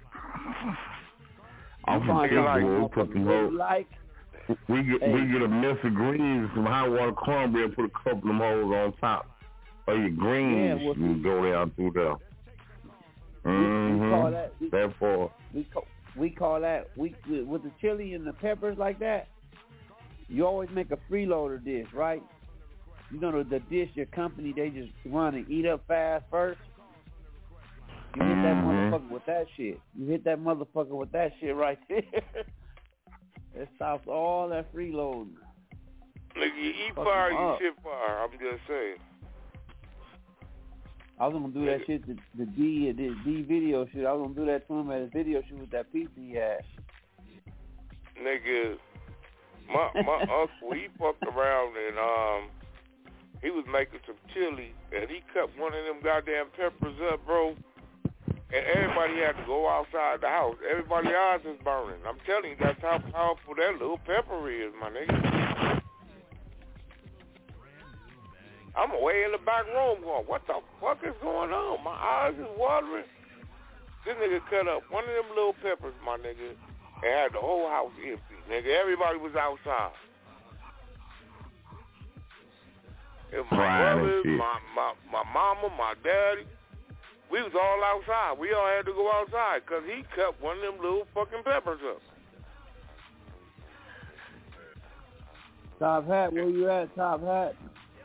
I'm from Pittsburgh, put some hoes. Like, we get hey. we get a mess of greens, some hot water cornbread, put a couple of them hoes on top. Or your greens, yeah, well, you go down through there. Mm-hmm. We call that. We, Therefore, we call, we call that we with the chili and the peppers like that. You always make a freeloader dish, right? You know the, the dish your company they just run and eat up fast first. You hit that motherfucker with that shit. You hit that motherfucker with that shit right there. It stops all that freeloading. Nigga, you eat fire, you shit fire. I'm just saying. I was gonna do that shit, the, the D, the D video shoot. I was gonna do that to him at his video shoot with that pizza he had. Nigga, my my uncle, he fucked around and um, he was making some chili and he cut one of them goddamn peppers up, bro. And everybody had to go outside the house. Everybody's eyes is burning. I'm telling you, that's how powerful that little pepper is, my nigga. I'm way in the back room going, what the fuck is going on? My eyes is watering. This nigga cut up one of them little peppers, my nigga, and had the whole house empty. Nigga, everybody was outside. And my brothers, my, my, my mama, my daddy. we was all outside. We all had to go outside because he cut one of them little fucking peppers up. Top Hat, where you at, Top Hat?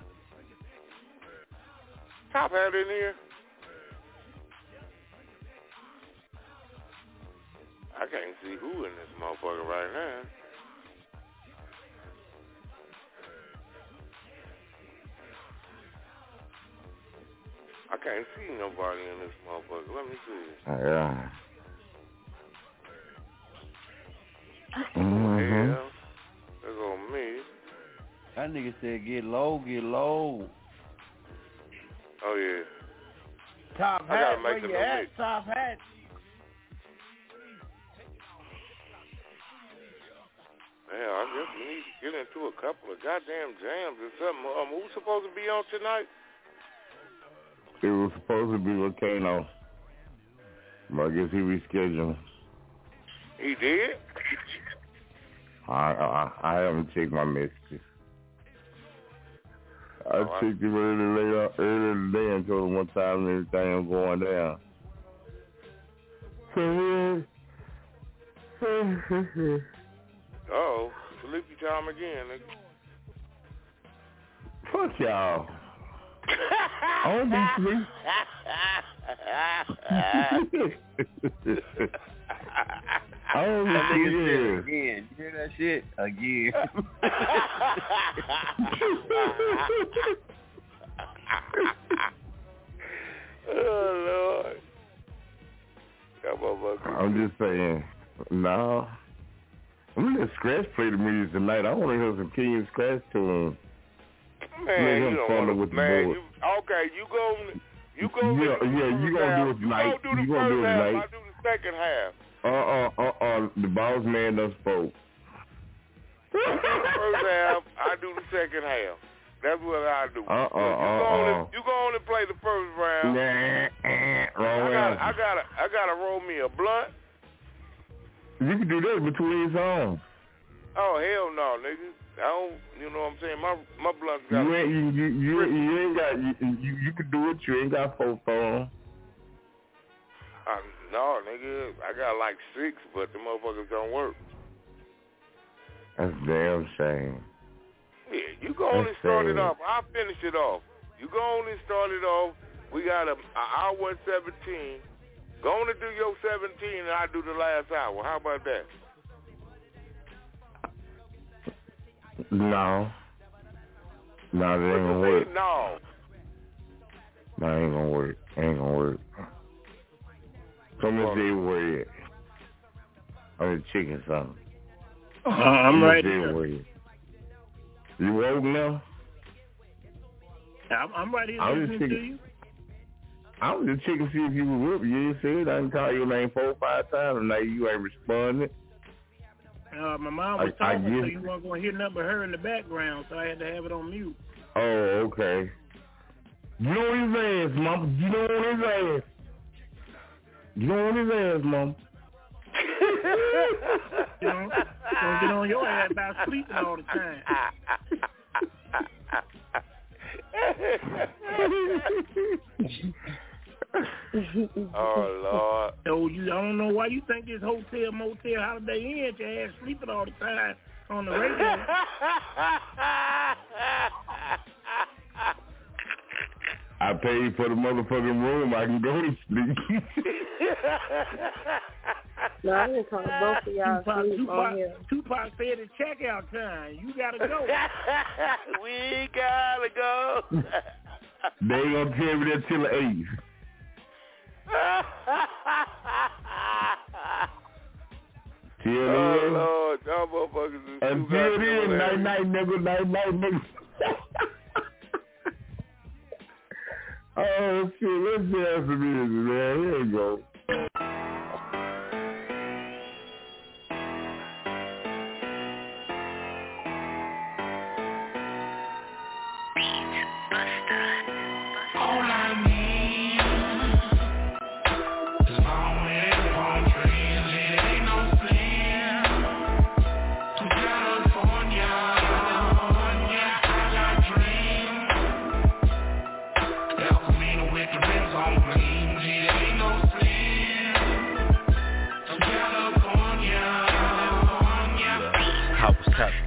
Top Hat in here. I can't see who in this motherfucker right now. I can't see nobody in this motherfucker. Let me see. Yeah. Mm-hmm. Yeah. That's on me. That nigga said get low, get low. Oh, yeah. Top Hat, where you at, mix. Top Hat? Yeah, I guess we need to get into a couple of goddamn jams or something. Um, who's supposed to be on tonight? It was supposed to be Volcano, but I guess he rescheduled. He did? I I, I haven't checked my messages. I oh, checked him earlier, later, earlier today and told him what time and everything was going down. Uh-oh, sleepy time again, nigga. Fuck y'all. I don't be sleep. I don't be sleep. Again, you hear that shit? Again. Oh, Lord. I'm just saying, no. I'm gonna let Scratch play the music tonight. I want to hear some King Scratch to him. Man, you don't want to, with man, you, okay, you go, you go, yeah, yeah, you gonna do it tonight. You gonna do the you gonna first do it half, tonight. I do the second half. Uh-uh, uh-uh, the boss man done spoke. You do the first half, I do the second half. That's what I do. Uh-uh, so you, uh-uh. go only, you go only play the first round. Nah, wrong I gotta, round. I gotta, I gotta roll me a blunt. You can do that between songs. Oh, hell no, nigga. I don't, you know what I'm saying? My my blunt's got... You ain't, you, you, you, you ain't got, you, you, you can do it, you ain't got four phones. Uh, no, nigga, I got like six, but the motherfuckers don't work. That's damn shame. Yeah, you go only That's start sad. it off. I'll finish it off. You go only start it off. We got a, a hour and seventeen. Go on to do your seventeen, and I do the last hour. How about that? No. No, that ain't gonna work. No. No, it ain't gonna work. Ain't gonna work. Come and see where it. I'm just checking something. Uh, I'm right here. here. You woke now? I'm, I'm right here I'm listening just to you. I was just checking to see if you were up. You ain't said I didn't call your name four or five times, and now you ain't responding. Uh, my mom was I, I talking, so guess. you weren't going to hear nothing but her in the background, so I had to have it on mute. Oh, okay. You know his ass, Mom. You know his ass. You know his ass, Mom. You know, don't get on your ass about sleeping all the time. Oh, Lord. So you, I don't know why you think this hotel, motel, Holiday Inn, your ass sleeping all the time on the radio. I paid for the motherfucking room. I can go to sleep. No, I didn't call both of y'all Tupac, sleep Tupac, on here. Tupac said it's checkout time. You gotta go. We gotta go. They ain't gonna tell me that till the eighth. Till oh, then, Lord, y'all motherfuckers is until then, night, night, nigga, night, night, nigga. Oh, shit, let's have some music, man. Here you go. With the rims on green,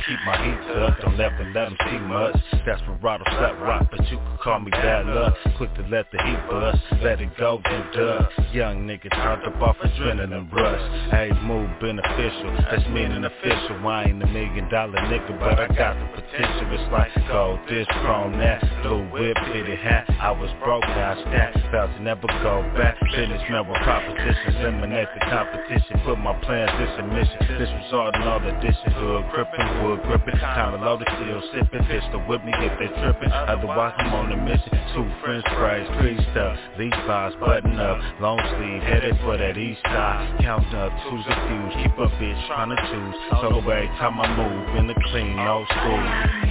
keep my heat up, don't ever let them see much. Desperado, slap rock, but you can call me bad luck. Quick to let the heat bust, let it go, get dug. Young nigga turned up off adrenaline rush. Hey, move beneficial, that's meaning official. I ain't a million dollar nigga, but I got the potential. It's like gold this, chrome that, blue whip, fitted hat. I was broke, now I stack, felt to never go back. Businessman with propositions, eliminate the competition. Put my plans in submission, this result in all addition. Hood gripping, wood gripping, time to load it, still sipping. Pistol with me if they tripping, otherwise I'm on a mission. Two French fries, creased up, Levi's button up, long sleeve, headed for that east side. Count up, two's a fuse, keep a bitch trying to choose. So every time I move, in the clean, old school.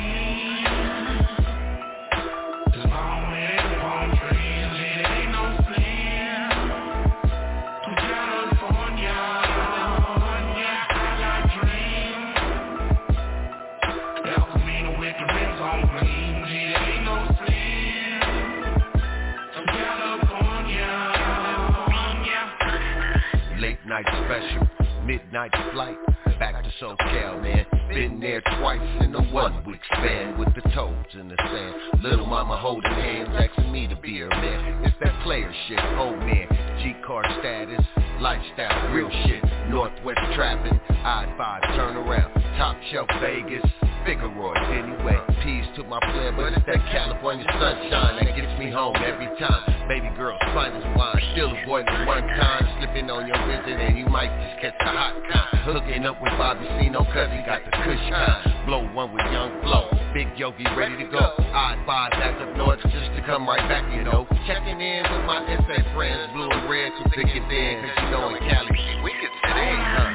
Night special, midnight flight, back to SoCal, man. Been there twice in a one week span with the toes in the sand. Little mama holding hands, asking me to be her man. It's that player shit, oh man. G-card status, lifestyle, real shit. Northwest trapping, I five turnaround, top shelf Vegas. Figuroids anyway, peace to my flair, but it's that California sunshine that gets me home every time. Baby girl's fine as wine, still avoiding one time. Slipping on your visit and you might just catch the hot kind. Hooking up with Bobby Cino cause he got the kush kind. Blow one with Young Flow, Big Yogi ready to go. Odd five back up north just to come right back, you know. Checking in with my S A friends, blue and red, so thick and thin. Cause you know in Cali, we could sit in, huh?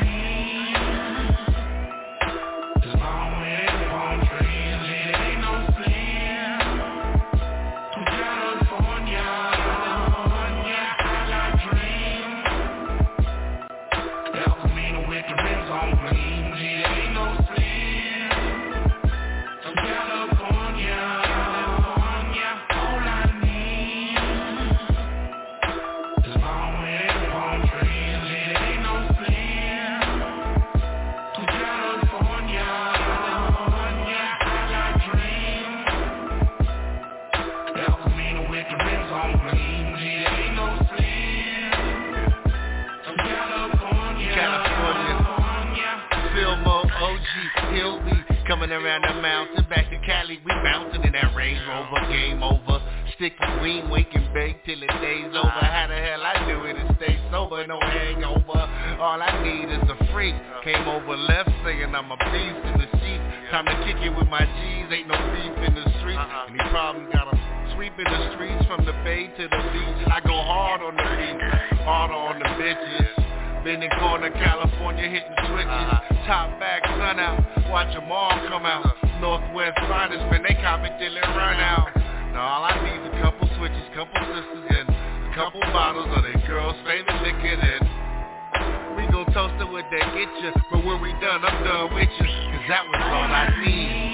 Coming around the mountain, back to Cali, we bouncing in that Range Rover, game over. Sticky green, wake and bake till the day's over. How the hell I do it and stay sober, no hangover. All I need is a freak. Came over left saying I'm a beast in the sheets. Time to kick it with my G's, ain't no beef in the streets. Any problem, got 'em sweeping the streets from the bay to the beach. I go hard on the beat, harder on the bitches. Been in corner, California, hitting switches. Top back, sun out, watch them all come out. Northwest finest, man, they cop it till it run out. Now all I need is a couple switches, couple sisters, and a couple bottles of that girl's favorite liquor. And we gon' toast it with that get ya. But when we done, I'm done with ya, cause that was all I need.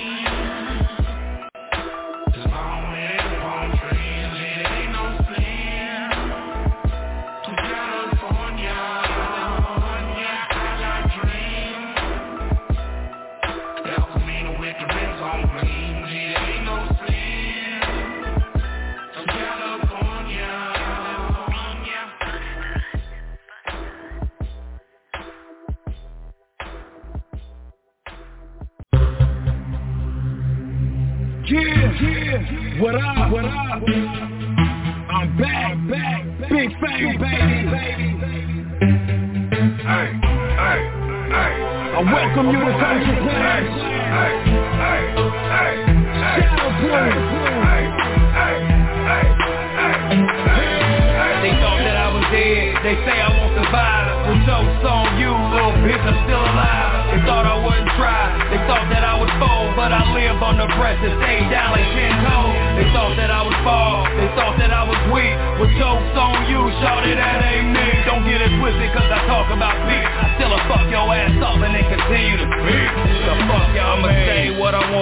Yeah, yeah, what up, what up? I'm back, back, big fame, baby, baby. Hey, hey, hey. I welcome you to Culture Clash. Hey, hey, hey, hey. Shadow Play. Hey, hey, hey, hey. They thought that I was dead. They say I won't survive. Well, joke's on you, little bitch, I'm still alive. They thought I wouldn't try. They thought that I would fold, but I live on the breast and stay down like ten toes. They thought that I would fall. They thought that I was weak. Well, joke's on you, shorty, that ain't me. Don't get it twisted, cause I talk about beat. I still a fuck your ass up and they continue to beat. The fuck y'all, I'ma say what I wanna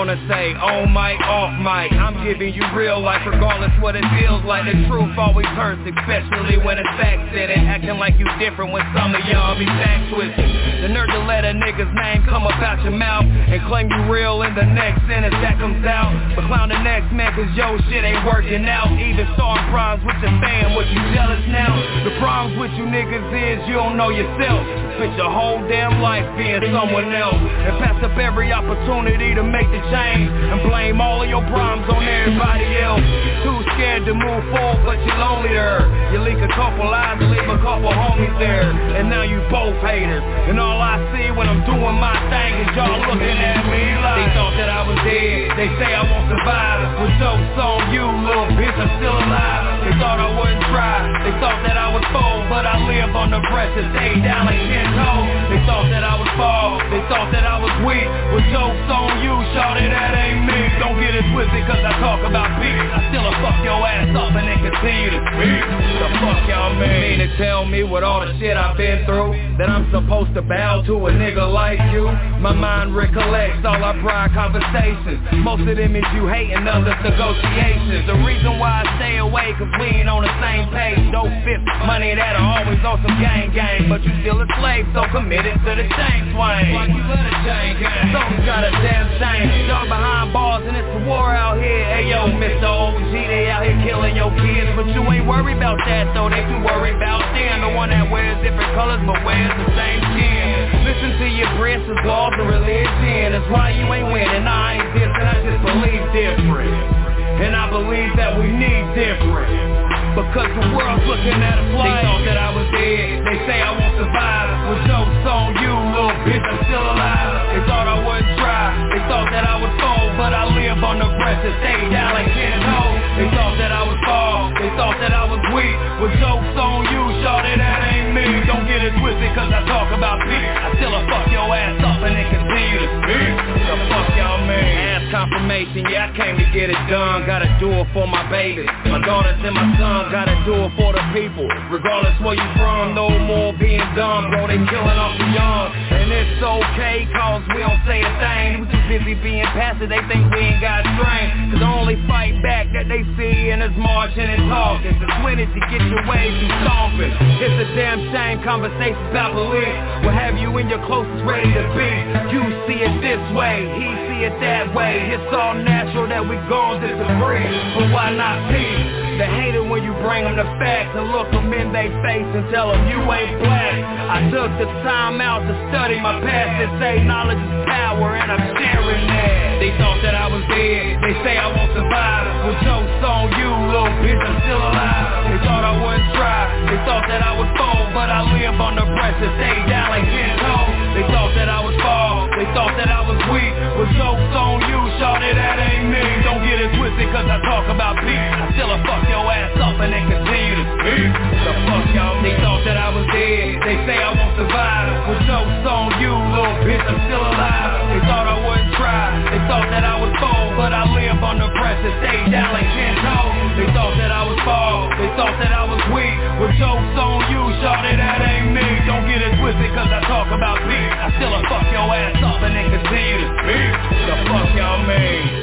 wanna say on mic, off mic. I'm giving you real life regardless what it feels like. The truth always hurts, especially when it's fact said and acting like you different when some of y'all be fact twisted. The nerve to let a nigga's name come up out your mouth and claim you real in the next sentence that comes out. But clown the next man cause yo shit ain't working out. Even starting problems with your fan, what you jealous now? The problems with you niggas is you don't know yourself. Spent your whole damn life being someone else and pass up every opportunity to make the change and blame all of your problems on everybody else. Too scared to move forward but you're lonely there. You leak a couple lies and leave a couple homies there. And now you both haters. And all I see when I'm doing my thing is y'all looking at me like they thought that I was dead. They say I won't survive. With jokes on you, little bitch, I'm still alive. They thought I wouldn't try. They thought that I would fold, but I live on the pressure, stay down like ten toes. They thought that I would fall. They thought that I was weak. With jokes on you, shawty, that ain't me. Don't get it twisted cause I talk about beat. I still a fuck your ass up and then continue to speak. The fuck y'all mean to tell me with all the shit I've been through that I'm supposed to bow to a nigga like you? My mind recollects all our prior conversations. Most of them is you hating others negotiations. The reason why I stay away cause we ain't on the same page. Dope fifth, money that are always on some gang gang. But you still a slave so committed to the chain swing. Like you let a chain gang. Something's got a damn shame. Y'all behind bars and it's a war out here. Hey yo, Mister O G, they out here killing your kids. But you ain't worried about that though. They too worried about them. The one that wears different colors but wears the same skin. Listen to your principles, laws, and religion. That's why you ain't winning. I ain't this and I just believe different. And I believe that we need different. Because the world's looking at us like they thought that I was dead. They say I won't survive. With jokes on you, little bitch, I'm still alive. They thought I wouldn't try. They thought that I would fold, but I live on the pressure, stay down like ten toes. They thought that I would fall. They thought that I was weak. With jokes on you, shawty, that ain't me. Don't get it twisted cause I talk about peace. I still a fuck your ass up and then continue to speak. The fuck y'all mean? Ass confirmation, yeah, I came to get it done. Gotta do it for my baby, my daughters and my son. Gotta do it for the people, regardless where you from. No more being dumb, bro, they killing off the young. And it's okay, cause we don't say a thing. We too busy being passive, they think we ain't got strength. Cause the only fight back that they see in is marching and talking. To swing it to get your way through stomping. It's a damn shame, conversations about belief will have you and your closest ready to be. You see it this way, he see it that way. It's all natural that we gon' disagree, but why not peace? They hate it when you bring them the facts and look them in their face and tell them you ain't black. I took the time out to study my past and say knowledge is power and I'm sharing that. They thought that I was dead, they say I won't survive. With jokes on you, little bitch, I'm still alive. They thought I wouldn't try, they thought that I would fold, but I live on the pressure, stay down like ten toes. They thought that I would fall, they thought that I was weak. With jokes on you, shawty, that ain't me. Don't get it twisted cause I talk about peace. I still a fuck your ass up and then continue to speak. The fuck y'all, they thought that I was dead. They say I won't survive. With jokes on you, little bitch, I'm still alive. They thought I wouldn't try. They thought that I would fold, but I live on the pressure, stay down like ten toes. They thought that I would fall. They thought that I was weak. With jokes on you, shawty, that ain't me. Don't get it twisted cause I talk about peace. I still a fuck your ass up and then continue to speak. The fuck y'all mean?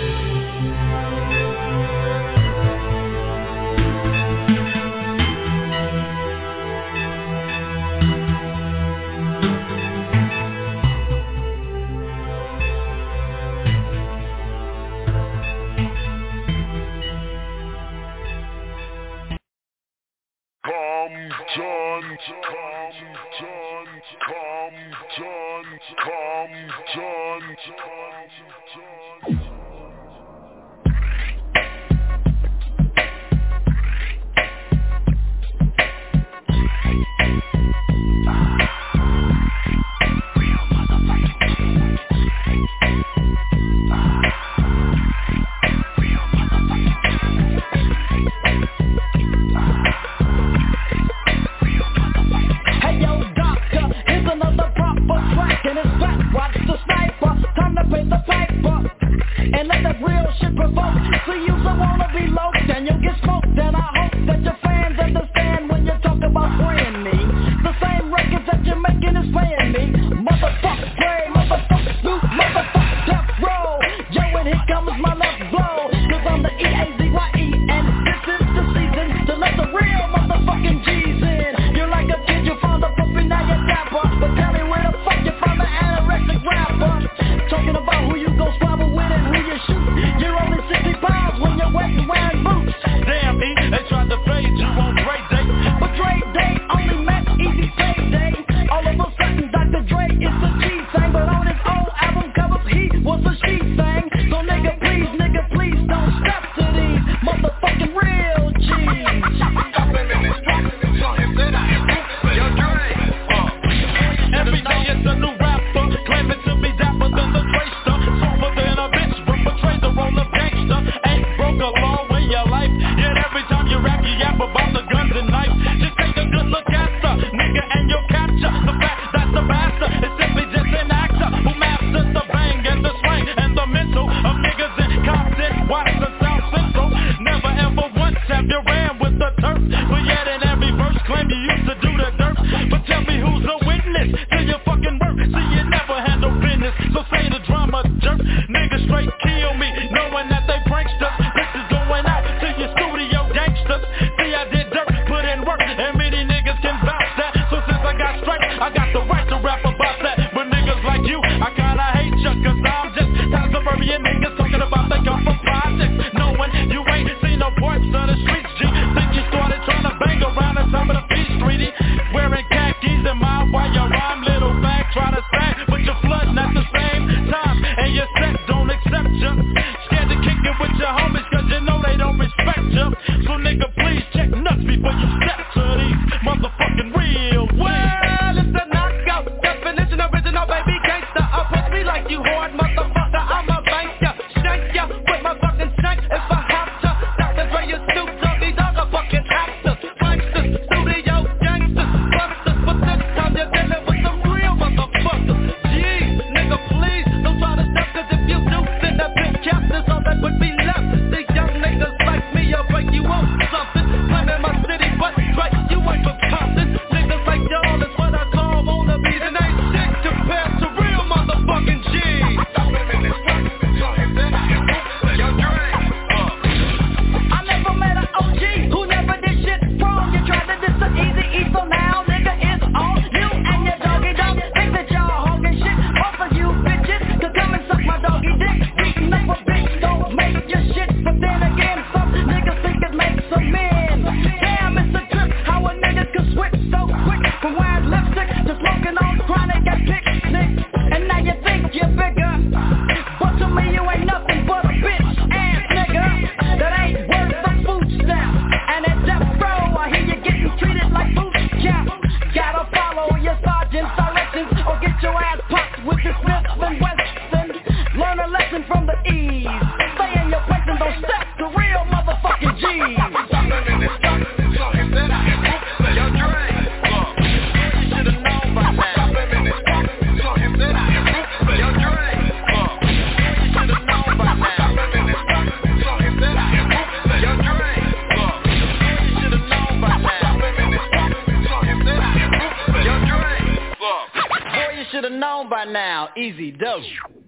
Compton, Compton, Compton, Compton, Compton. From wearing lipstick to smoking on chronic and picnic. And now you think you're bigger, but to me you ain't nothing but a bitch ass nigga that ain't worth the food stamp. And at death row I hear you getting treated like boot camp. Gotta follow your sergeant's directions or get your ass popped with your Smith and Wesson. Learn a lesson from the E's. Stay in your place and don't step to real motherfucking G's. Should've known by now, easy dope.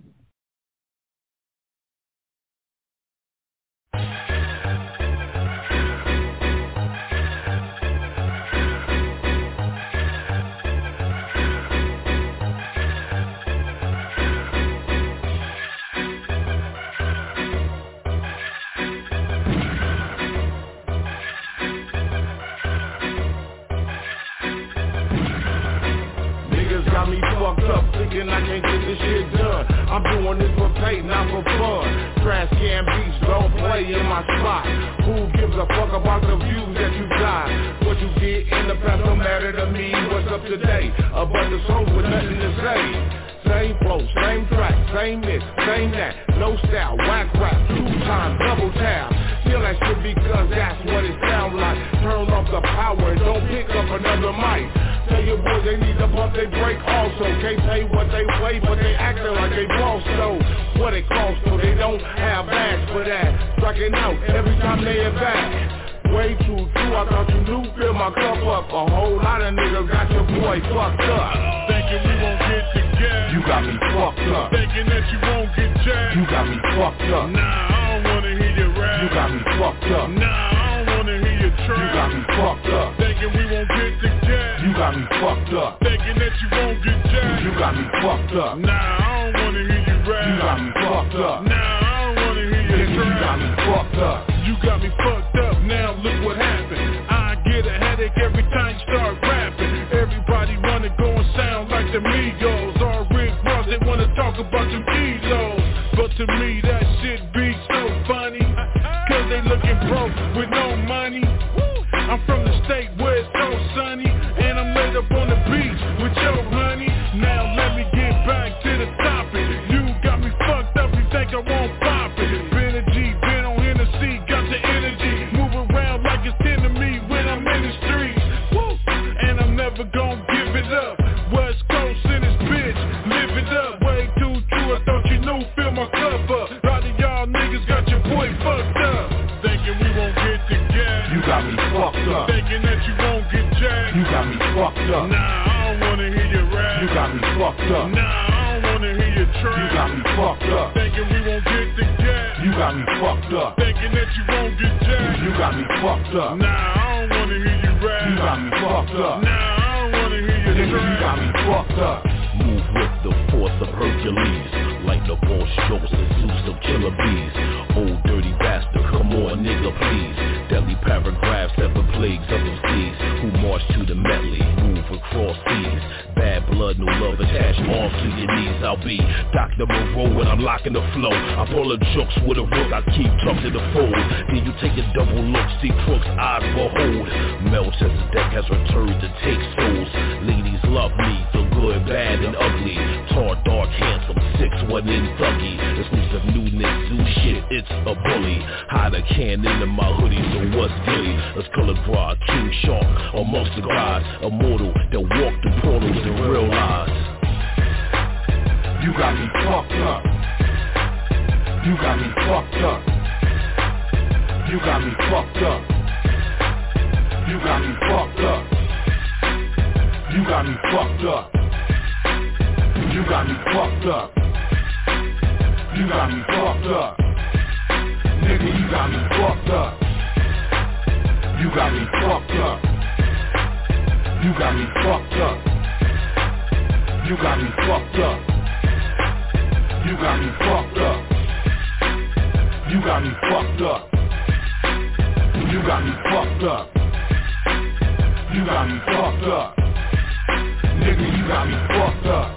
Got me fucked up, thinking I can't get this shit done. I'm doing this for pay, not for fun. Trash can beats, don't play in my spot. Who gives a fuck about the views that you got? What you get in the past don't matter to me. What's up today? A bunch of souls with nothing to say. Same flow, same track, same this, same that. No style, whack rap, two times, double tap. Feel that shit because that's what it sound like. Turn off the power and don't pick up another mic. Tell your boys they need to pump they break also. Can't pay what they weigh, but they acting like they boss though. What it costs though, they don't have bags for that. Striking out every time they attack. Way too true, I thought you knew, fill my cup up. A whole lot of niggas got your boy fucked up. Thinking we won't get together. You got me fucked up. Thinking that you won't get jacked. You got me fucked up. Nah, I don't wanna hear you rap. You got me fucked up. Nah, I don't wanna hear you trap. You got me fucked up. Thinking we won't get together. You got me fucked up. Thinking that you won't get jacked. You got me fucked up. Nah, I don't wanna hear you rap. You got me fucked up. Nah, I don't wanna hear you trap. You got me fucked up. You got me fucked up. Now look what happened. I get a headache every time you start rapping. Everybody wanna go and sound like the Migos or Rick Ross. They wanna talk about some kilos, but to me that shit be so funny. Cause they looking broke with no money. I'm from the state where it's so sunny, and I'm laid up on the beach with your honey. Now let me get back to the topic. You got me fucked up, you think I won't pop it. Been a G, been on Hennessy, got the energy. Move around like it's ten to me when I'm in the streets. Woo! And I'm never gonna give it up. West Coast in this bitch, live it up. Way too true, I thought you knew, fill my cup up. A lot of y'all niggas got your boy fucked up. Thinking we won't get together. You got me fucked up. Thinking that you won't get jacked. You got me fucked up. Nah, I don't wanna hear you rap. You got me fucked up. Nah, I don't wanna hear you trap. You got me fucked up. Thinking we won't get together. You got me fucked up. Thinking that you won't get jacked. You got me fucked up. Nah, I don't wanna hear you rap. You got me fucked up. Nah, I don't wanna hear you Nigga, trap. you got me fucked up. Move with the force of Hercules, like the boss shows and Zeus of killer bees. Old dirty bastard, come on nigga please. Deadly paragraphs, seven plagues of them seas who march to the medley, move across seas. Bad blood, no love attached, arms to your knees. I'll be Doctor Moreau when I'm locking the flow. I pull a jokes with a rook, I keep trucks in the fold. Then you take a double look, see crooks eyes behold. Melchizedek has returned to take souls. Ladies love me, the good, bad, and ugly. Tall, dark, handsome, six, one in thuggy. Exclusive newness, new shit, it's a bully. Hide a cannon in my hoodie, so what's dilly? Let's color grog, King Shark, amongst the gods. Immortal, that walk the portals and realize. You got me fucked up. You got me fucked up. You got me fucked up. You got me fucked up. You got me fucked up. You got me fucked up. You got me fucked up. Nigga, you got me fucked up. You got me fucked up. You got me fucked up. You got me fucked up. You got me fucked up. You got me fucked up. You got me fucked up. You got me fucked up. nigga, you got me fucked up.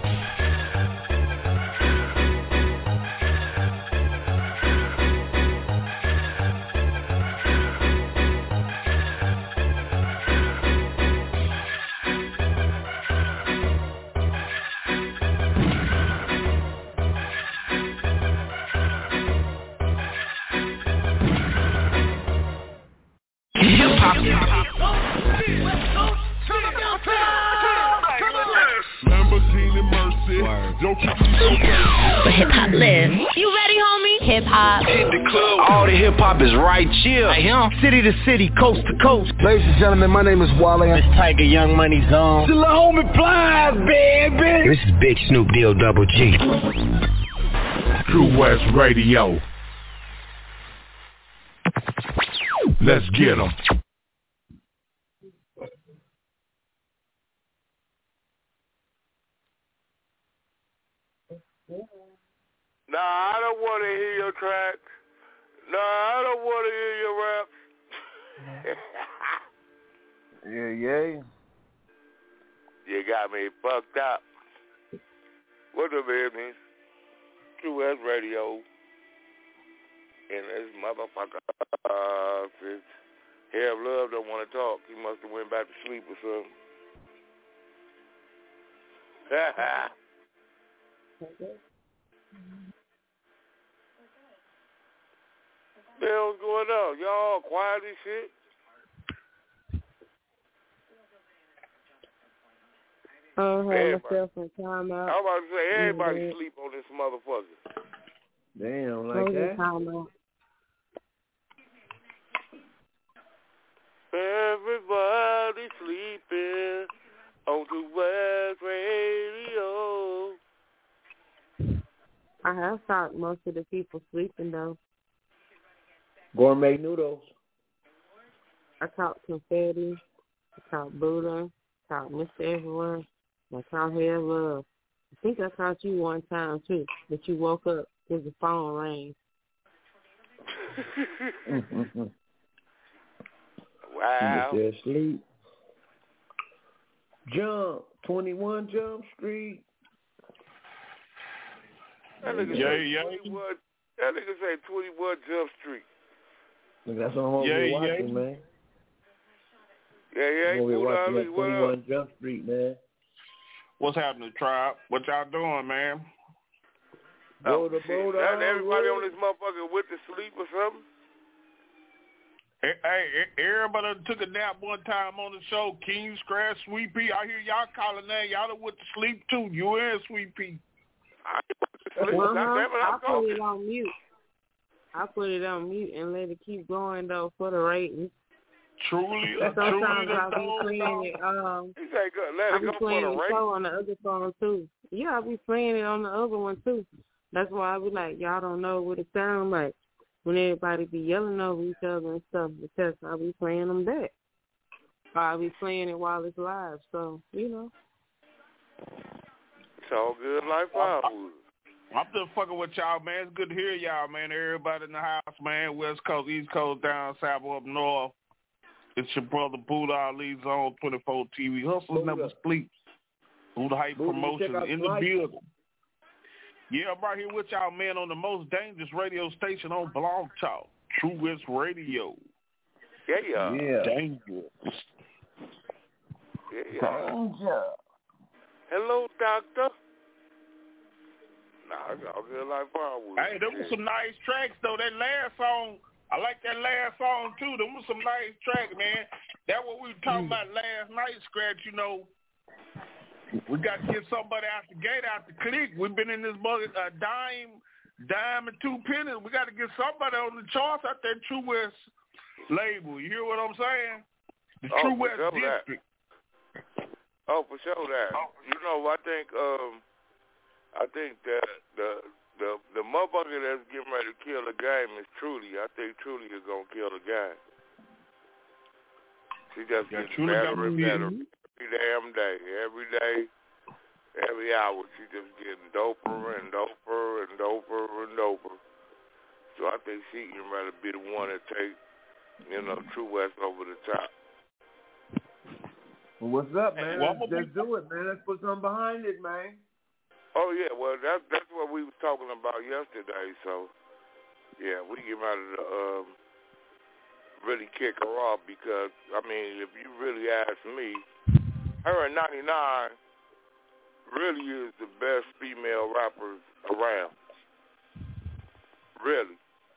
But hip hop lives. You ready, homie? Hip hop. Hit the club. All the hip hop is right here. Right here. City to city, coast to coast. Ladies and gentlemen, my name is Wale. It's Tiger, Young Money Zone. The homie Plies, baby. This is Big Snoop Deal Double G. True West Radio. Let's get 'em. Nah, I don't want to hear your tracks. Nah, I don't want to hear your raps. Yeah, yeah. You got me fucked up. What's up, baby? True West Radio. And this motherfucker, uh, since Hair of Love don't want to talk, he must have went back to sleep or something. What the hell's going on? Y'all all quiet and shit? I had myself some time out. I'm about to say, everybody mm-hmm. sleep on this motherfucker. Damn, like that? Time out. Everybody sleeping on the West Radio. I have thought most of the people sleeping, though. Gourmet noodles. I talked Confetti. I talked Buddha. I talked Mister Everywhere. I talked Hair of Love. I think I talked you one time, too, that you woke up because the phone rang. Wow. You just sleep. Jump. twenty-one Jump Street. That nigga yeah, say yeah. twenty-one. That nigga say twenty-one Jump Street. That's what I'm going to yeah, be watching, yeah. man. Yeah, yeah. I'm going to be watching that twenty-one up? Jump Street, man. What's happening, Tribe? What y'all doing, man? Oh, Buddha, shit. Buddha, That, everybody Buddha. on this motherfucker went to sleep or something? Hey, hey, everybody took a nap one time on the show. King, Scratch, Sweet Pea. I hear y'all calling that. Y'all done went to sleep, too. You and Sweet Pea. I went to sleep. Uh-huh. Goddamn it, I'm I put talking. it on mute. I put it on mute and let it keep going, though, for the ratings. Truly, Sometimes truly I'll be playing it. Um, He say, go, let I'll it be go for playing the the race. show on the other phone, too. Yeah, I'll be playing it on the other one, too. That's why I be like, y'all don't know what it sounds like when everybody be yelling over each other and stuff, because I'll be playing them back. Or I'll be playing it while it's live, so, you know. It's all good like firewood. I'm just fucking with y'all, man. It's good to hear y'all, man. Everybody in the house, man. West Coast, East Coast, down south, up north. It's your brother Buddha Ali Zone twenty-four T V. Hustlers never sleep. Buddha Hype Buddha, Promotions in the life. building. Yeah, I'm right here with y'all, man, on the most dangerous radio station on Blog Talk, True West Radio. Yeah, yeah. Yeah. Dangerous. Yeah, yeah. Danger. Hello, doctor. Nah, it's all good like firewood. Hey, there was some nice tracks, though. That last song, I like that last song, too. There was some nice tracks, man. That's what we were talking mm. about last night, Scratch, you know. We got to get somebody out the gate, out the clique. We've been in this bucket a uh, dime, dime and two pennies. We got to get somebody on the charts out that True West label. You hear what I'm saying? The oh, True West sure District. That. Oh, for sure that. Oh. You know, I think, um, I think that the the the motherfucker that's getting ready to kill the game is Truly. I think Truly is gonna kill the game. She just yeah, gets Truly better and better. Every damn day, every day, every hour, she just getting doper and doper and doper and doper. So I think she can rather be the one that take, you know, True West over the top. Well, what's up, man? Well, Let's, let's do it, man. Let's put something behind it, man. Oh yeah, well that's that's what we was talking about yesterday. So yeah, we get ready to um, really kick her off because I mean, if you really ask me, her in ninety-nine really is the best female rappers around. Really,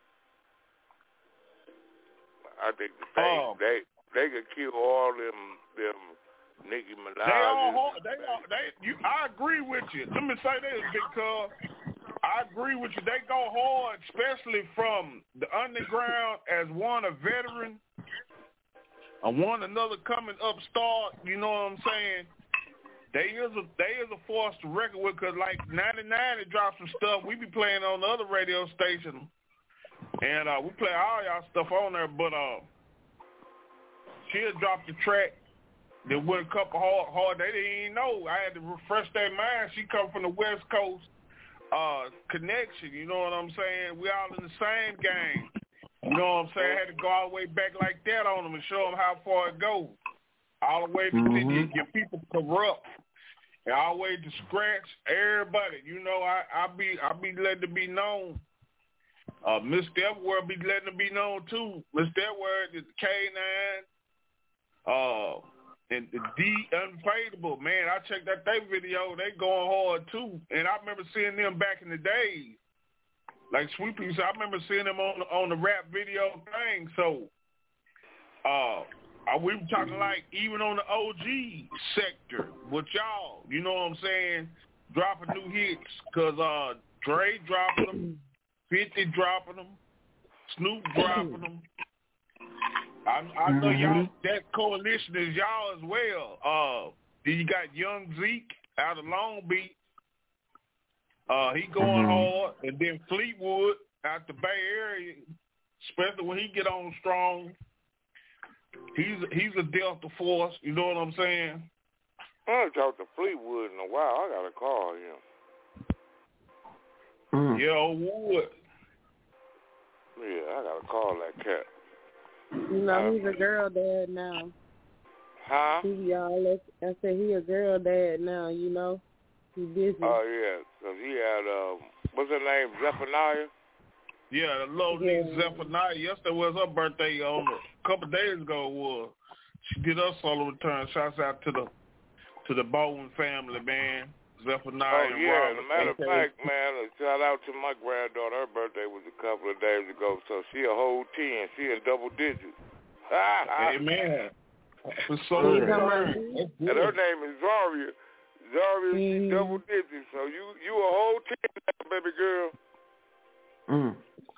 I think they Oh. they they could kill all them them Nicki Minaj. They all hard. They all, they you. I agree with you. Let me say this because I agree with you. They go hard, especially from the underground as one a veteran, or one another coming upstart. You know what I'm saying? They is a they is a force to reckon with because like ninety-nine it dropped some stuff we be playing on the other radio station, and uh, we play all y'all stuff on there. But uh, she'll drop the track. There went a couple hard, hard. They didn't even know. I had to refresh their mind. She come from the West Coast uh, connection. You know what I'm saying? We all in the same game. You know what I'm saying? I had to go all the way back like that on them and show them how far it goes. All the way to Mm-hmm. your, your people corrupt. And all the way to scratch everybody. You know, I I be I be letting it be known. Uh, Mister Everywhere be letting it be known too. Mister Everywhere is K nine. Uh. And the D Unfadable, man, I checked that they video. They going hard too. And I remember seeing them back in the days. Like Sweet Pea said, I remember seeing them on on the rap video thing. So, uh, we were talking like even on the O G sector with y'all. You know what I'm saying? Dropping new hits because uh, Dre dropping them, fifty dropping them, Snoop dropping them. I, I know y'all, that coalition is y'all as well. Uh, then you got Young Zeke out of Long Beach. Uh, he going Mm-hmm. hard. And then Fleetwood out the Bay Area, especially when he get on strong. He's he's a Delta Force. You know what I'm saying? I haven't talked to Fleetwood in a while. I got to call him. Mm. Yeah, old Wood. Yeah, I got to call that cat. You know, he's a girl dad now. Huh? He be all that. I said he a girl dad now, you know. He busy. Oh, yeah. Because he had, um, what's her name, Zephaniah? Yeah, the little Yeah. niece Zephaniah. Yesterday was her birthday on a couple of days ago. It was. She did her solo return. Shouts out to the to the Bowen family, man. Zephaniah Oh, and yeah. Robert. As a matter of fact, man, a shout out to my granddaughter. Her birthday was a couple of days ago, so she a whole ten. She in double digits. Amen. For so and her name is Zaria. Zaria, Mm-hmm. she double digits. So you you a whole ten now, baby girl. Mm.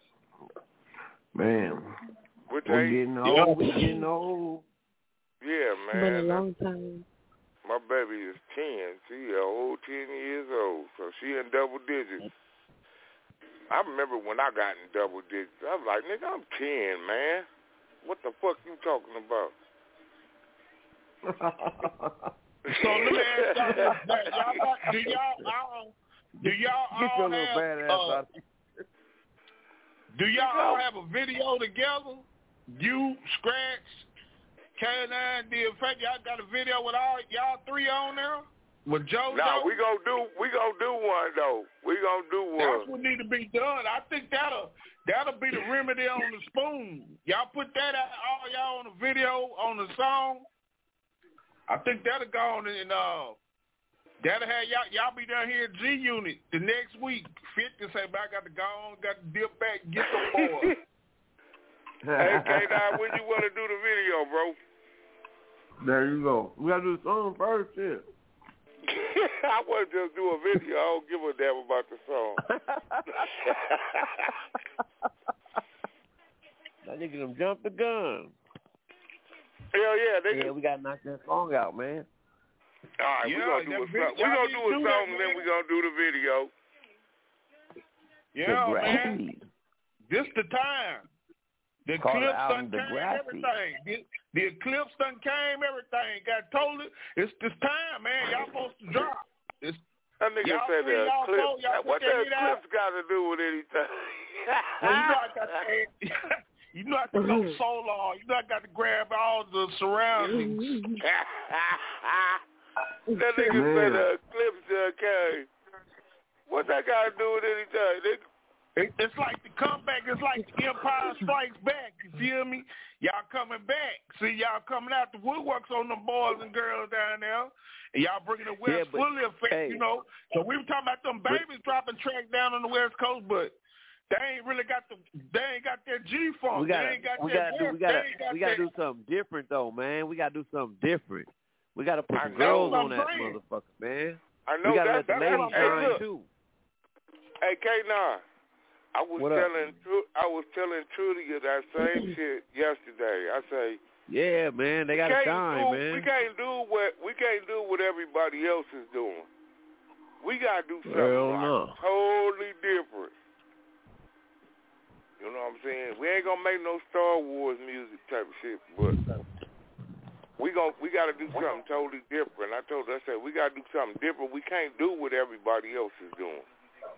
Man, Which we're age? getting old. We're getting old. Yeah, man. Been a long time. My baby is ten. She a whole ten years old, so she in double digits. I remember when I got in double digits, I was like, nigga, I'm ten, man. What the fuck you talking about? So let me ask y'all this. Y'all got, do y'all all, do y'all Get your all little have, badass uh, out. do y'all all have a video together? You, Scratch, K nine, D F A, y'all got a video with all y'all three on there? With JoJo? No, we gonna do we gonna do one though. We gonna do one. That's what need to be done. I think that'll that'll be the remedy on the spoon. Y'all put that out, all y'all on the video, on the song. I think that'll go on and uh that'll have y'all y'all be down here at G Unit the next week. fifty say, but I got to go on, got to dip back and get some more. Hey, K nine, when you wanna do the video, bro? There you go. We gotta do the song first, yeah. I want to just do a video. I don't give a damn about the song. That nigga them jump the gun. Hell yeah, they Yeah, we gotta knock that song out, man. All right, Yeah, we're gonna do a that song. video- We're gonna y'all do need a to do song, that, and then man. we're gonna do the video. Yeah, Degrassi. man. This the time. The Call the eclipse album done came, Degrassi. everything. The, the eclipse done came, everything. Got told it. It's this time, man. Y'all supposed to drop. It's That nigga y'all said three, the y'all eclipse. four, y'all What put that the hit out. eclipse got to do with anything? Well, you know I got to, You know I have to go so long. You know I got to grab all the surroundings. That nigga said uh, Clips uh, carry. What that got to do with anything? They, It, it's like the comeback. It's like the Empire Strikes Back. You feel me? Y'all coming back. See, y'all coming out the woodworks on them boys and girls down there. And y'all bringing the West yeah, but, fully effect, hey, you know. So we were talking about them babies but, dropping track down on the West Coast, but they ain't really got the. They ain't got that G funk. We gotta, they ain't got we that. Gotta do, we gotta, we gotta do something different though, man. We gotta do something different. We gotta put some girls on that saying. motherfucker, man. I know we gotta that, let the ladies shine hey, too. Hey, K nine. I was what telling I was telling Trudy that same shit yesterday. I say, yeah, man, they gotta shine, do, man. We can't do what we can't do what everybody else is doing. We gotta do something Hell like no. totally different. You know what I'm saying? We ain't gonna make no Star Wars music type of shit, but we gon' we gotta do something totally different. I told her, I said we gotta do something different. We can't do what everybody else is doing.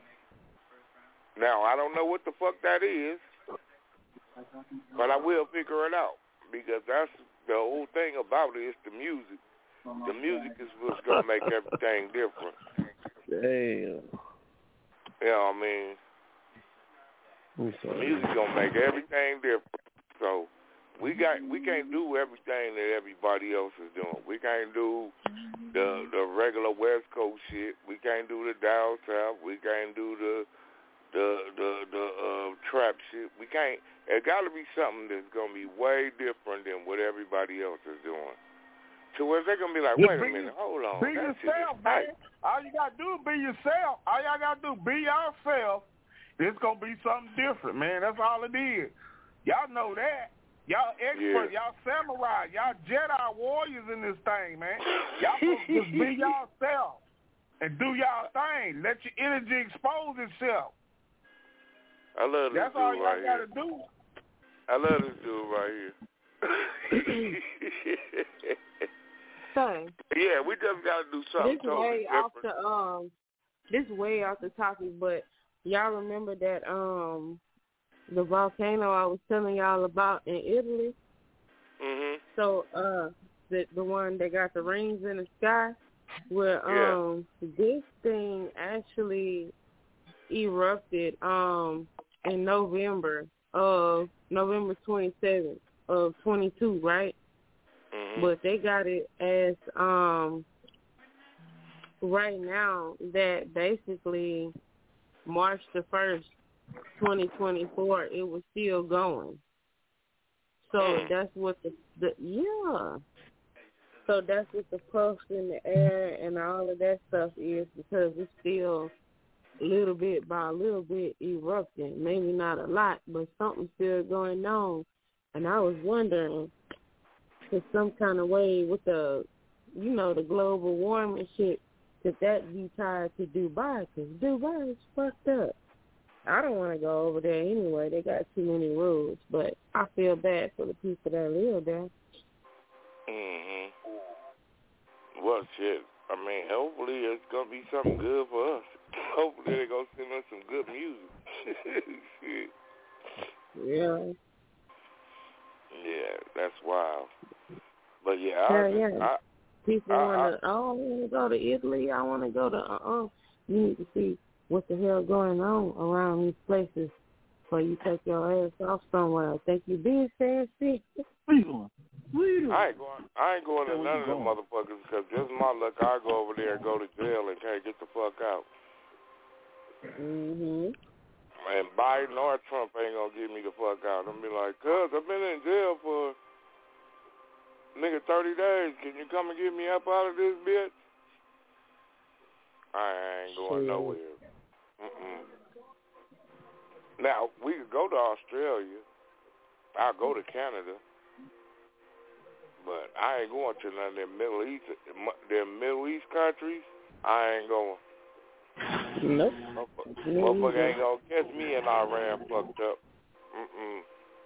Now, I don't know what the fuck that is, but I will figure it out because that's the whole thing about it is the music. The music is what's going to make everything different. Damn. You know what I mean? The music's going to make everything different. So we got we can't do everything that everybody else is doing. We can't do the the regular West Coast shit. We can't do the down south. We can't do the the the the uh, trap shit. We can't. It got to be something that's gonna be way different than what everybody else is doing. To where they're gonna be like, wait be, a minute, hold on. Be that yourself, man. All you gotta do is be yourself. All y'all gotta do be yourself. It's gonna be something different, man. That's all it is. Y'all know that. Y'all experts, yeah. y'all samurai, y'all Jedi warriors in this thing, man. Y'all supposed to just be yourself and do y'all thing. Let your energy expose itself. I love this That's dude all y'all right gotta here. do. I love this dude right here. Sorry. Yeah, we just gotta do something this totally way different. off the um, this way off the topic, but y'all remember that um, the volcano I was telling y'all about in Italy. Mhm. So uh, the the one that got the rings in the sky, where um, yeah. this thing actually erupted um in November of November twenty-seventh of twenty-two, right? Mm-hmm. But they got it as um right now that basically March the first, twenty twenty-four, it was still going. So mm. that's what the, the yeah. So that's what the puffs in the air and all of that stuff is, because it's still little bit by little bit erupting. Maybe not a lot, but something's still going on. And I was wondering if some kind of way with the, you know, the global warming shit, could that be tied to Dubai? Because Dubai is fucked up. I don't want to go over there anyway. They got too many rules. But I feel bad for the people that live there. Mhm. Well, shit. I mean, hopefully it's gonna be something good for us. Hopefully they're gonna send us some good music. Shit. Yeah. Yeah, that's wild. But yeah, yeah, I, yeah. I, people I, want to. Oh, I want to go to Italy. I want to go to. Uh, uh You need to see what the hell going on around these places before you take your ass off somewhere. I think you being fancy. What you doing? What you doing? I ain't going. I ain't going to none of them motherfuckers because just my luck, I go over there and go to jail and can't get the fuck out. Mhm. And Biden or Trump ain't gonna get me the fuck out. I'm be like, cuz I've been in jail for nigga thirty days. Can you come and get me up out of this bitch? I ain't going Shit. nowhere. Mm-mm. Now we could go to Australia. I'll go to Canada. But I ain't going to none of them Middle East, them Middle East countries. I ain't going. Nope. Motherfucker ain't gonna catch me in Iran fucked up. Mm-mm.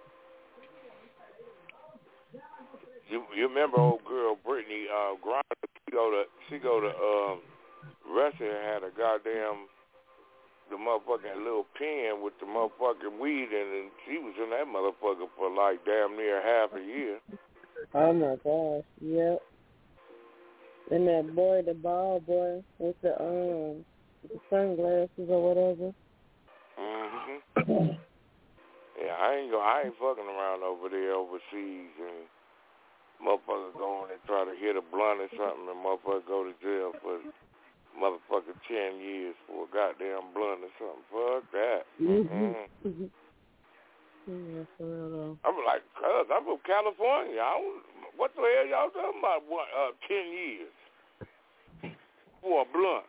You you remember old girl Brittany uh, Griner? She go to she go to um, Russia and had a goddamn the motherfucking little pen with the motherfucking weed in it, and she was in that motherfucker for like damn near half a year. Oh my gosh, yep. And that boy, the bald boy with the um the sunglasses or whatever. Mhm. Yeah, I ain't go. I ain't fucking around over there overseas and motherfuckers go on and try to hit a blunt or something, and motherfucker go to jail for motherfucking ten years for a goddamn blunt or something. Fuck that. Mm-hmm. Mm-hmm. Yeah, for real. I'm like, cuz I'm from California. I don't, what the hell y'all talking about? What, uh, ten years for a blunt?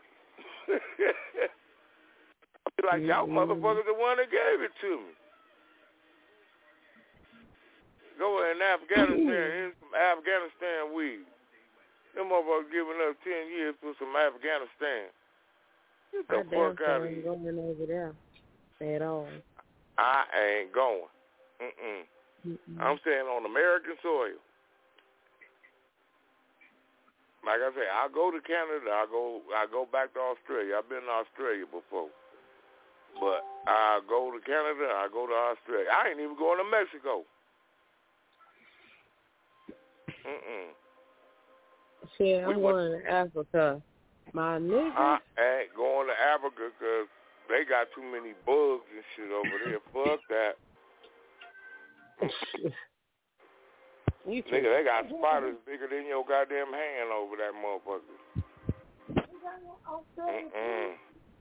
I be like, y'all motherfuckers the one that gave it to me. Go in Afghanistan, here's some Afghanistan weed. Them motherfuckers giving us ten years for some Afghanistan. Get the I fuck out of ain't here. going over there at all. I ain't going. Mm-mm. Mm-mm. I'm staying on American soil. Like I say, I go to Canada. I go. I go back to Australia. I've been to Australia before, but I go to Canada. I go to Australia. I ain't even going to Mexico. Mm-mm. Shit, I'm we going went, to Africa. My nigga. I ain't going to Africa because they got too many bugs and shit over there. Fuck that. Nigga, they got spiders bigger than your goddamn hand over that motherfucker. Mm-mm.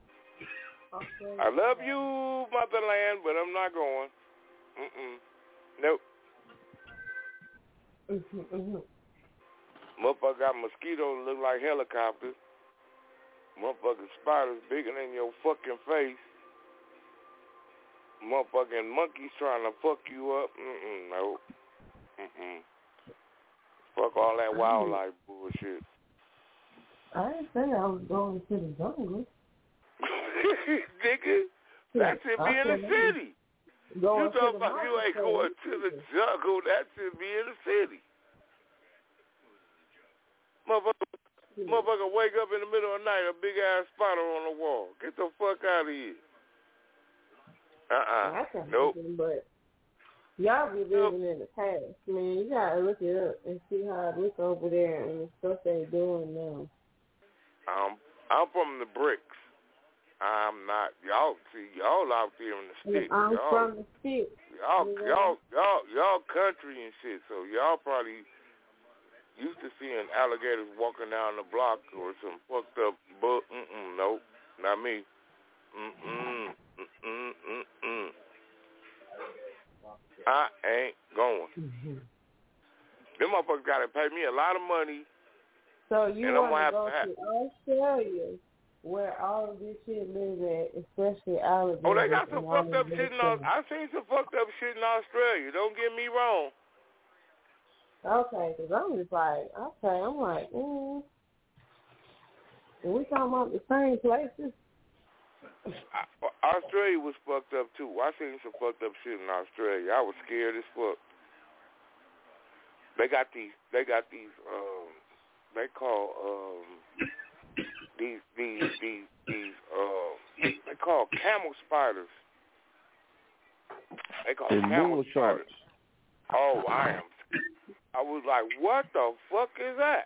I love you, motherland, but I'm not going. Mm-mm. Nope. Motherfucker got mosquitoes that look like helicopters. Motherfucking spiders bigger than your fucking face. Motherfucking monkeys trying to fuck you up. Mm-mm, no. Mm-mm. Fuck all that wildlife bullshit. I didn't say I was going to the jungle. Nigga, that should be in the city. Going you talking about you ain't going to the jungle, that should be in the city. Motherfucker, yeah. Motherfucker wake up in the middle of the night, a big ass spider on the wall. Get the fuck out of here. Uh-uh. Nope. But y'all be living in the past. I mean, you gotta look it up and see how it looks over there and the stuff they doing now. Um, I'm from the bricks. I'm not. Y'all see, y'all out there in the sticks. I'm y'all, from the sticks. Y'all, y'all, y'all, y'all country and shit. So y'all probably used to seeing alligators walking down the block or some fucked up bull. Mm-mm, nope, not me. Mm-mm, mm-mm, mm-mm. I ain't going. Mm-hmm. Them motherfuckers got to pay me a lot of money. So you want to go to, to Australia, where all of this shit lives at, especially alligators. Oh, they got some fucked up shit in Australia. I've seen some fucked up shit in Australia. Don't get me wrong. Okay, because I'm just like, okay, I'm like, mm. And we talking about the same places? I, Australia was fucked up, too. I seen some fucked up shit in Australia. I was scared as fuck. They got these, they got these, um, they call, um, these, these, these, these, uh, they call camel spiders. They call and camel spiders. Oh, I am. I was like, what the fuck is that?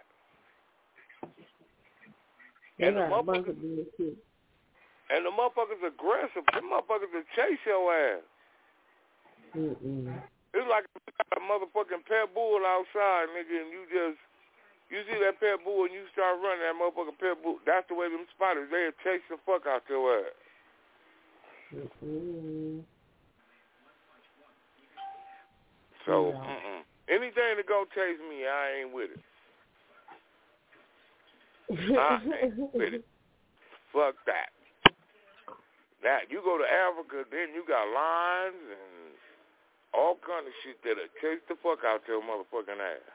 They and, the got a bunch motherfuckers, of bullshit. and the motherfuckers aggressive. Them motherfuckers will chase your ass. Mm-mm. It's like you got a motherfucking pet bull outside, nigga, and you just, you see that pet bull and you start running that motherfucking pet bull. That's the way them spiders, they'll chase the fuck out your ass. Mm-hmm. So, yeah. mm-mm. Anything to go chase me, I ain't with it. I ain't with it. Fuck that. Now, you go to Africa, then you got lions and all kind of shit that'll chase the fuck out your motherfucking ass.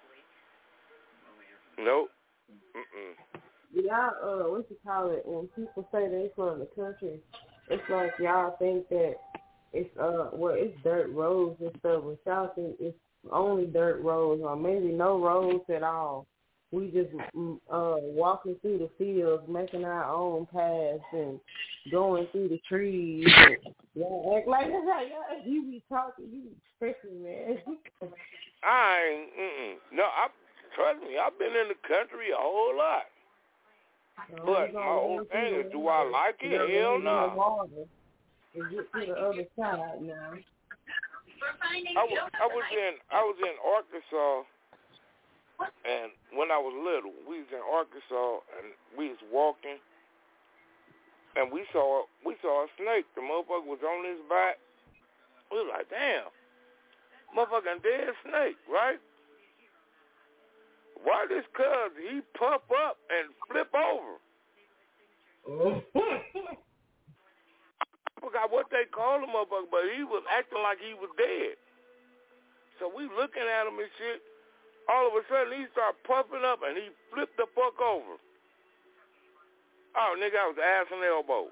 Nope. Mm-mm. Y'all, uh, what you call it, when people say they from the country, it's like y'all think that it's, uh, well, it's dirt roads and stuff, but y'all think it's only dirt roads or maybe no roads at all. we just uh, walking through the fields, making our own paths and going through the trees. And, yeah, act like that's how y'all, you be talking, you be tripping, man. I ain't, mm-mm. No, I, trust me, I've been in the country a whole lot. No, but my whole thing is, do I like it? Hell no. And get to the other side now. I was, I was in I was in Arkansas, and when I was little, we was in Arkansas, and we was walking, and we saw we saw a snake. The motherfucker was on his back. We was like, damn, motherfucking dead snake, right? Why this cuz he puff up and flip over? I forgot what they called him, motherfucker, but he was acting like he was dead. So we looking at him and shit. All of a sudden, he started puffing up, and he flipped the fuck over. Oh, nigga, I was ass and elbow.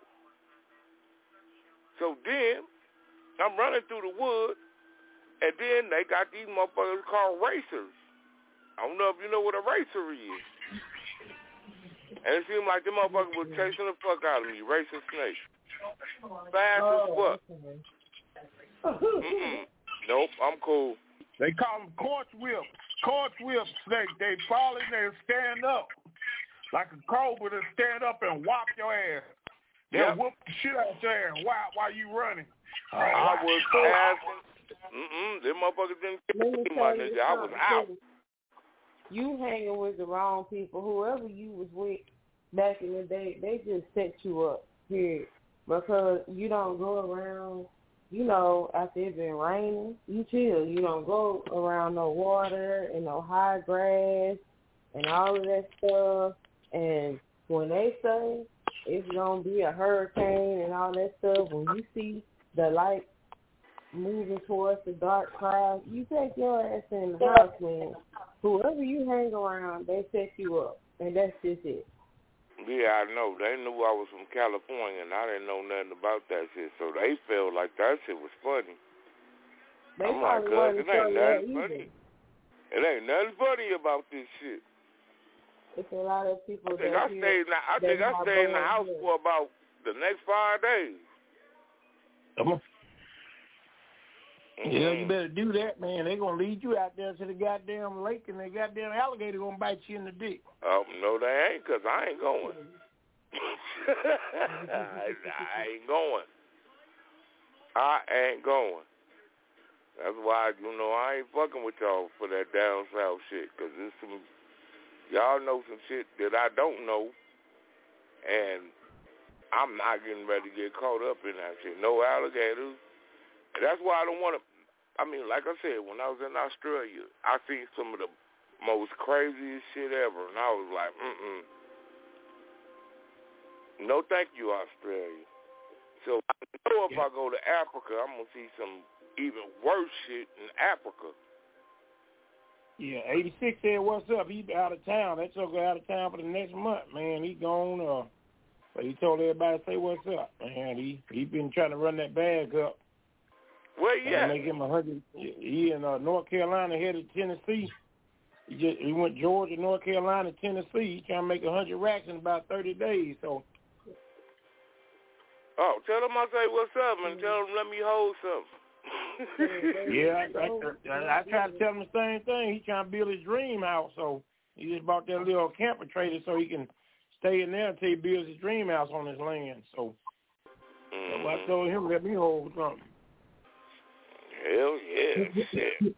So then, I'm running through the woods, and then they got these motherfuckers called racers. I don't know if you know what a racer is. And it seemed like the motherfucker was chasing the fuck out of me, racing snakes. Fast as fuck. Mm-mm. Nope, I'm cool. They call them corpse whips. Corpse whip snake. They fall in there and stand up. Like a cobra to stand up and whop your ass. They'll yep. whoop the shit out your ass while, while you running. Uh, I was asking. Mm-mm. Them motherfuckers didn't kill me, my nigga. I was out. You hanging with the wrong people. Whoever you was with back in the day, they just set you up, period. Because you don't go around, you know, after it's been raining, you chill. You don't go around no water and no high grass and all of that stuff. And when they say it's going to be a hurricane and all that stuff, when you see the light moving towards the dark clouds, you take your ass in the house, man. Whoever you hang around, they set you up. And that's just it. Yeah, I know. They knew I was from California, and I didn't know nothing about that shit. So they felt like that shit was funny. They I'm like, cuz, it ain't nothing funny. It ain't nothing funny about this shit. It's a lot of people. I think I stayed. In the, I think I stayed in the house for about the next five days. Come on. Mm-hmm. Yeah, you better do that, man. They're going to lead you out there to the goddamn lake, and the goddamn alligator going to bite you in the dick. Oh, no, they ain't, because I ain't going. I, I ain't going. I ain't going. That's why, you know, I ain't fucking with y'all for that down south shit, because there's some, y'all know some shit that I don't know, and I'm not getting ready to get caught up in that shit. No alligators. And that's why I don't want to, I mean, like I said, when I was in Australia, I seen some of the most craziest shit ever, and I was like, mm-mm. No thank you, Australia. So I know if yeah. I go to Africa, I'm going to see some even worse shit in Africa. Yeah, eighty-six said, what's up? He out of town. That sucker out of town for the next month, man. He gone, uh, but he told everybody to say what's up, man. He he been trying to run that bag up. Well, yeah. Make him a hundred. He in uh, North Carolina, headed to Tennessee. He just he went Georgia, North Carolina, Tennessee. He trying to make a hundred racks in about thirty days. So. Oh, tell him I say what's up, and tell him let me hold something. yeah, I, I, I try to tell him the same thing. He trying to build his dream house, so he just bought that little camper trailer so he can stay in there until he builds his dream house on his land. So, mm-hmm. so I told him let me hold something. Hell yeah, shit.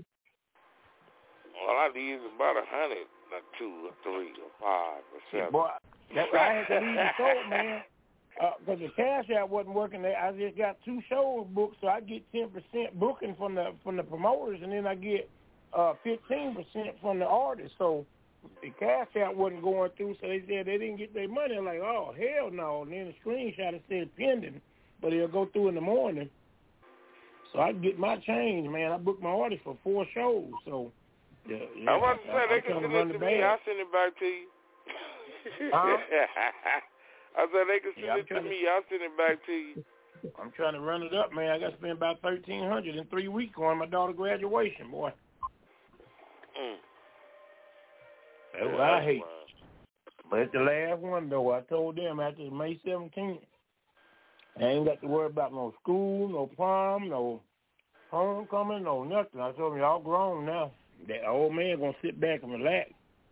All I need is about a hundred, or two, or three, or five, or seven. Boy, that's why I had to leave the show, man. Because uh, the cash app wasn't working there. I just got two shows booked, so I get ten percent booking from the from the promoters, and then I get uh, fifteen percent from the artists. So the cash app wasn't going through, so they said they didn't get their money. I'm like, oh, hell no. And then the screenshot it said pending, but it'll go through in the morning. So I get my change, man. I booked my artist for four shows. So, yeah. yeah I want to say, they can send it to me. I'll send it back to you. Huh? I said, they can send yeah, it to, to me. I'll send it back to you. I'm trying to run it up, man. I got to spend about thirteen hundred dollars in three weeks on my daughter's graduation, boy. Mm. That's what I hate. But it's the last one, though. I told them after May seventeenth, I ain't got to worry about no school, no prom, no homecoming, no nothing. I told them, y'all grown now. That old man going to sit back and relax.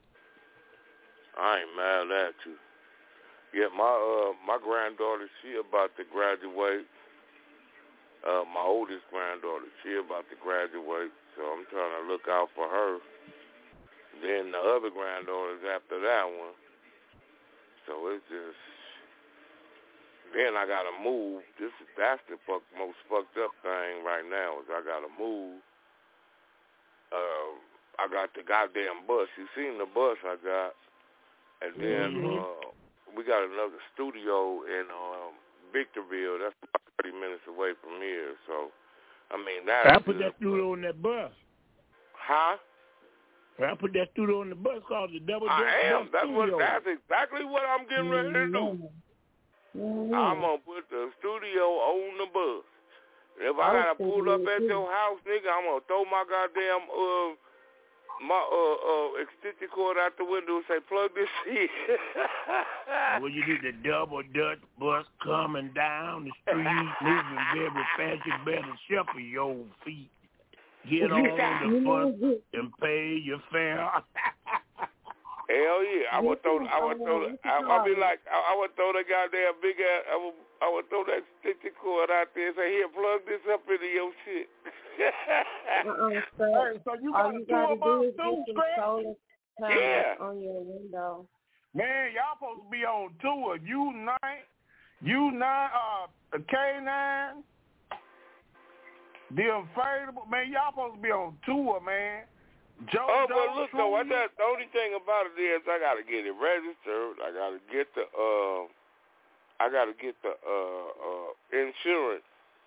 I ain't mad at that, too. Yeah, my uh, my granddaughter, she about to graduate. Uh, my oldest granddaughter, she about to graduate, so I'm trying to look out for her. Then the other granddaughters after that one. So it's just, then I gotta move. This is that's the fuck, most fucked up thing right now is I gotta move. Uh, I got the goddamn bus. You seen the bus I got, and then mm-hmm. uh, we got another studio in um, Victorville. That's about thirty minutes away from here. So, I mean that. I put that studio on that bus. Huh? I put that studio on the bus called the Double Deck I am. Bus That's Studio. what. That's exactly what I'm getting ready to do. Mm-hmm. I'm gonna put the studio on the bus. If I, I gotta pull up at your house, nigga, I'm gonna throw my goddamn uh my uh uh extension cord out the window and say plug this shit. Well, you need the Double Dutch bus coming down the street, moving very fast. You better shuffle your feet. Get on the bus and pay your fare. Hell yeah! I would throw. I would throw. I would be like. I would throw the goddamn big ass. I would. I would throw that extension cord out there and say, "Here, plug this up into your shit." uh-uh, so, hey, so you got all you two gotta of do us is too, get some solar panels yeah. on your window. Man, y'all supposed to be on tour. U nine, U nine, uh, K nine. The Unfadable, man, y'all supposed to be on tour, man. Joe, oh, Joe, but look, though, I got, the only thing about it is I got to get it registered. I got to get the, uh, I got to get the uh, uh, insurance.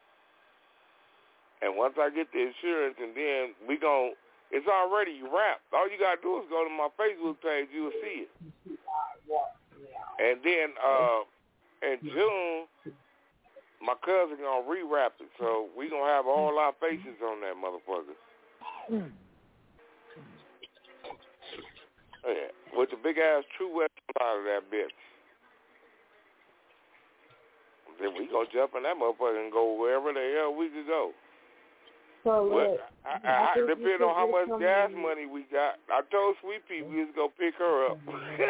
And once I get the insurance, and then we gon' it's already wrapped. All you got to do is go to my Facebook page. You'll see it. And then uh, in June, my cousin gonna rewrap it, so we gonna have all our faces on that motherfucker. Mm. Yeah, with the big ass True West out of that bitch. Then we gonna jump in that motherfucker and go wherever the hell we could go. So well, I, I, I depend on how much gas money we got. I told Sweet Pea we was gonna pick her up.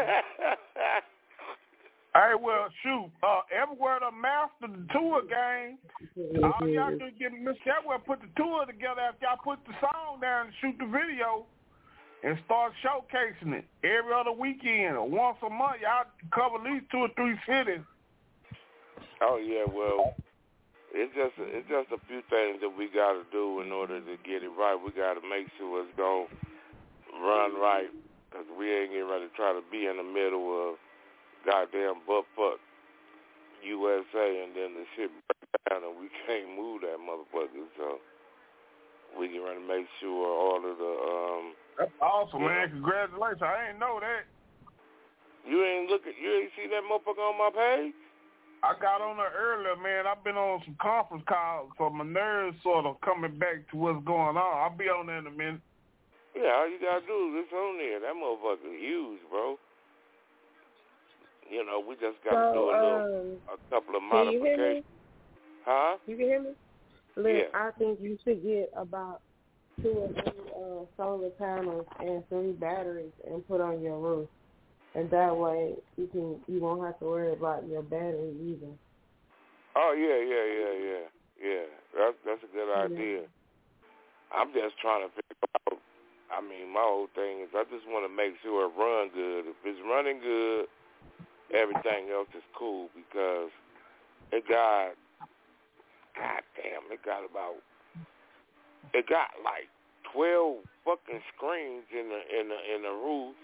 Hey, well, shoot, uh, everywhere to master the tour game, all y'all can get Miss Everywhere put the tour together after y'all put the song down and shoot the video and start showcasing it every other weekend or once a month. Y'all cover at least two or three cities. Oh yeah, well, it's just it's just a few things that we got to do in order to get it right. We got to make sure it's gonna run right, because we ain't getting ready to try to be in the middle of goddamn butt fuck U S A and then the shit break down and we can't move that motherfucker. So we can run to make sure all of the um. That's awesome, man! Know. Congratulations! I ain't know that. You ain't look at you ain't see that motherfucker on my page. I got on there earlier, man. I've been on some conference calls, so my nerves sort of coming back to what's going on. I'll be on there in a minute. Yeah, all you gotta do is it's on there. That motherfucker huge, bro. You know, we just got to so, do a little, um, a couple of modifications. Huh? You can hear me? Look, yeah. I think you should get about two or three uh, solar panels and three batteries and put on your roof, and that way you can you won't have to worry about your battery either. Oh yeah, yeah, yeah, yeah, yeah. That's that's a good idea. Yeah. I'm just trying to figure out. I mean, my whole thing is I just want to make sure it runs good. If it's running good, everything else is cool, because it got, god damn, it got about, it got like twelve fucking screens in the in the in the roof.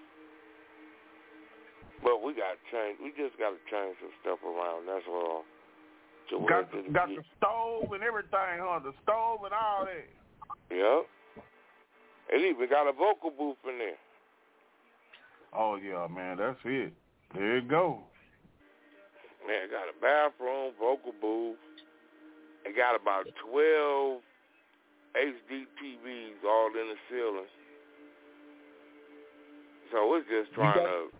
But we got to change. We just got to change some stuff around. That's all. Got the, got the stove and everything, huh? The stove and all that. Yep. It even got a vocal booth in there. Oh yeah, man, that's it. There you go. Man, it got a bathroom, vocal booth. It got about twelve H D T Vs all in the ceiling. So it's just trying you got, to.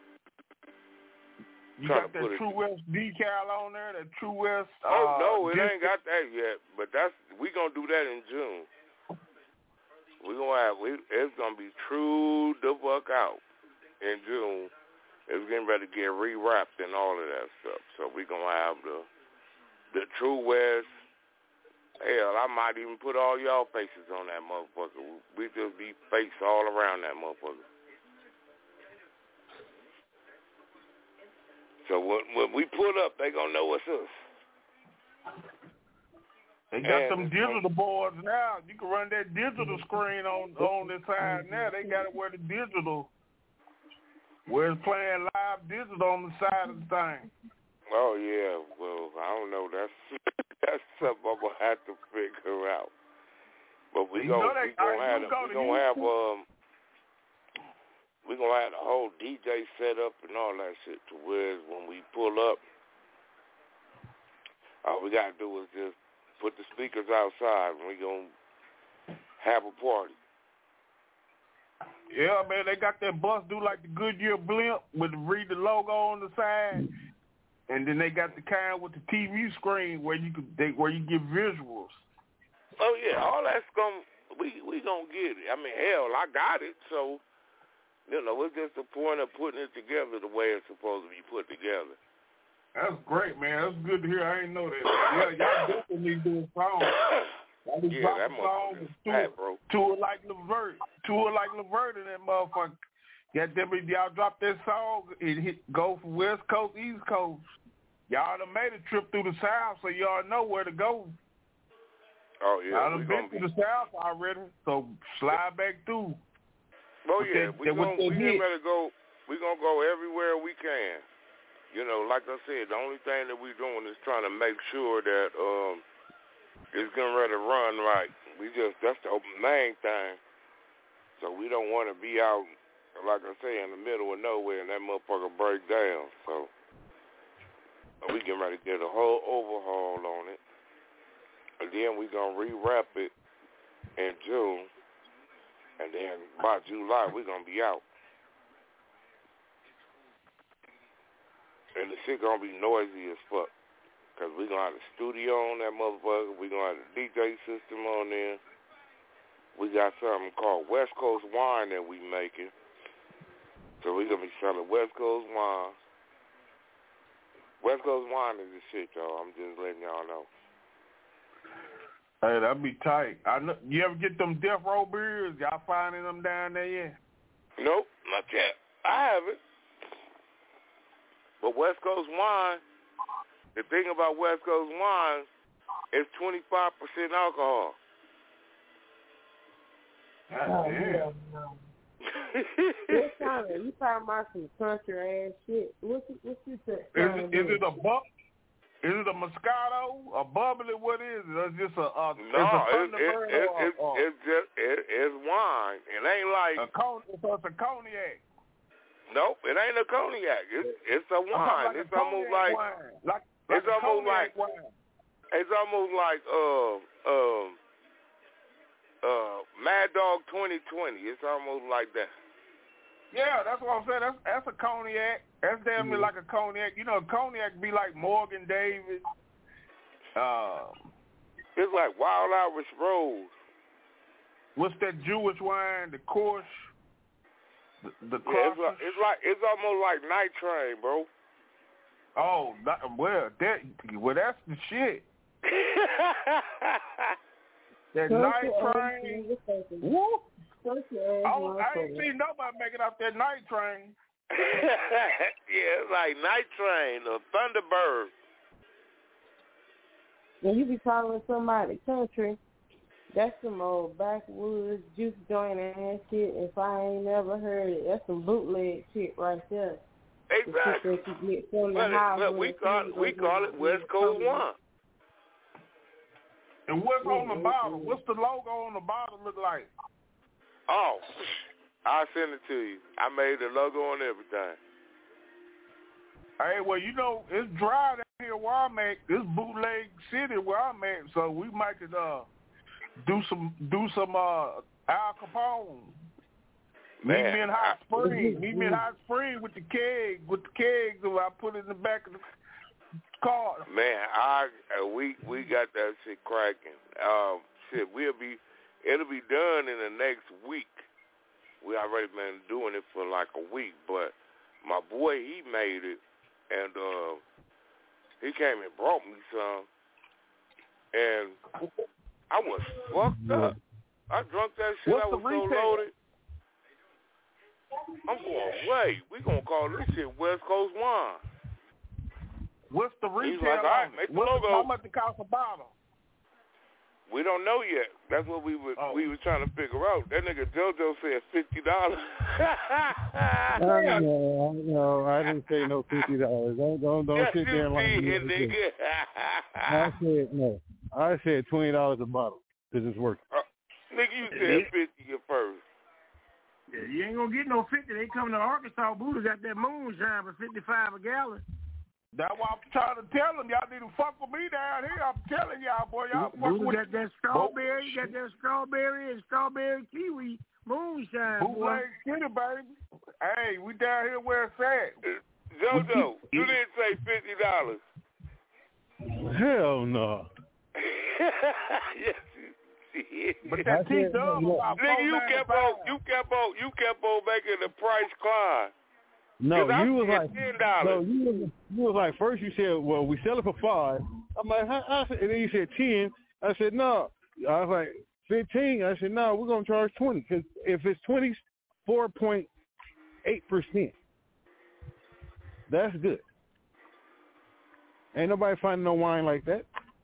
You got that True West decal on there, that True West. Oh uh, no, it disc- ain't got that yet. But that's we gonna do that in June. We gonna have we, it's gonna be true the fuck out in June. It's getting ready to get rewrapped and all of that stuff. So we gonna have the the True West. Hell, I might even put all y'all faces on that motherfucker. We just be face all around that motherfucker. So when, when we pull up, they gonna know it's us. They got and some digital boards now. You can run that digital screen on on the side now. They got it where the digital, where it's playing live digital on the side of the thing. Oh yeah, well I don't know. That's that's something I'm gonna have to figure out. But we gonna we gonna have we gonna have um we gonna have the whole D J set up and all that shit to where when we pull up, all we gotta do is just put the speakers outside and we gonna have a party. Yeah, man, they got that bus do like the Goodyear blimp with read the logo on the side, and then they got the kind with the T V screen where you could they, where you get visuals. Oh yeah, all that's gonna we we gonna get it. I mean, hell, I got it, so. You know, it's just the point of putting it together the way it's supposed to be put together. That's great, man. That's good to hear. I didn't know that. Yeah, y'all definitely need to do a song. Y'all just yeah, drop that a song motherfucker is to fat, it, bro. to it like Levert. To it like Levert and that motherfucker. Yeah, them, y'all drop that song, it hit, go from West Coast, East Coast. Y'all done made a trip through the South, so y'all know where to go. Oh, yeah. Y'all done been through the South already, so slide back through. Oh yeah, they, we they, gonna we hit. gonna go. We gonna go everywhere we can. You know, like I said, the only thing that we doing is trying to make sure that um it's getting ready to run right. We just that's the main thing. So we don't want to be out, like I say, in the middle of nowhere and that motherfucker break down. So we getting ready to get a whole overhaul on it, and then we gonna rewrap it in June. And then by July, we're going to be out. And the shit going to be noisy as fuck. Because we're going to have the studio on that motherfucker. We're going to have the D J system on there. We got something called West Coast Wine that we making. So we're going to be selling West Coast wine. West Coast Wine is the shit, y'all. I'm just letting y'all know. Hey, that'd be tight. I know, you ever get them Death Row beers? Y'all finding them down there yet? Nope, not yet. I haven't. But West Coast Wine, the thing about West Coast Wine is twenty-five percent alcohol. Oh, yeah. What kind of, you talking about some country ass shit? What's it, what's you say? Is it, is it a buck? Is it a Moscato, a bubbly? What is it? Or is this a, a no? It's a it, it, or, it, or, it, or, it's just it, it's wine. It ain't like a con, so it's a cognac. Nope, it ain't a cognac. It's it's a wine. Like it's a almost like, like, like it's almost like wine. It's almost like uh um uh Mad Dog twenty twenty. It's almost like that. Yeah, that's what I'm saying. That's that's a cognac. That's damn near like a cognac. You know, a cognac be like Morgan Davis. Uh, it's like Wild Irish Rose. What's that Jewish wine? The Korsch. The, the yeah, it's like, it's like it's almost like Night Train, bro. Oh, that, well, that well, that's the shit. That Night Train. Woo. Oh, I ain't seen nobody make it off that Night Train. Yeah, it's like Night Train or Thunderbird. When you be calling somebody country, that's some old backwoods juice joint ass shit. If I ain't never heard it, that's some bootleg shit right there. Exactly. The you get from the but house but we call it, we call it West Coast Wine. And what's on the bottle? What's the logo on the bottle look like? Oh, I'll send it to you. I made the logo on everything. Hey, well, you know, it's dry down here where I'm at. It's bootleg city where I'm at, so we might could uh do some do some uh Al Capone. Meet Man, me in Hot I, Springs. Meet me in Hot Springs with the keg, with the kegs. And I put it in the back of the car. Man, I uh, we we got that shit cracking. Um, shit, we'll be it'll be done in the next week. We already been doing it for like a week, but my boy he made it, and uh, he came and brought me some, and I was fucked up. I drunk that shit. What's I was so loaded. I'm going, wait, we gonna call this shit West Coast wine. What's the retail? He's like, all right, make the What's, logo. How much it cost a bottle? We don't know yet. That's what we were oh. we were trying to figure out. That nigga JoJo said fifty dollars. I know, I know. I didn't say no fifty dollars. Don't don't don't yes, sit there and lie. Did, nigga. I said no. I said twenty dollars a bottle because it's working. Uh, nigga, you said fifty at first. Yeah, you ain't gonna get no fifty. They coming to Arkansas. Buddha got that moonshine for fifty-five a gallon. That's why I'm trying to tell them. Y'all need to fuck with me down here. I'm telling y'all, boy. Y'all fuck Buddha with got that strawberry. You got that strawberry and strawberry kiwi moonshine. Bootleg City, baby. Hey, we down here where it's at. JoJo, you didn't say fifty dollars. Hell no. Yes. But that T Dub about nigga, you kept on, you kept on, you kept on making the price climb. No, you was like, ten dollars. no, you was, you was like, first you said, well, we sell it for five. I'm like, how, I said, and then you said ten. I said, no. I was like, fifteen. I said, no, we're gonna charge twenty because if it's twenty, four point eight percent, that's good. Ain't nobody finding no wine like that.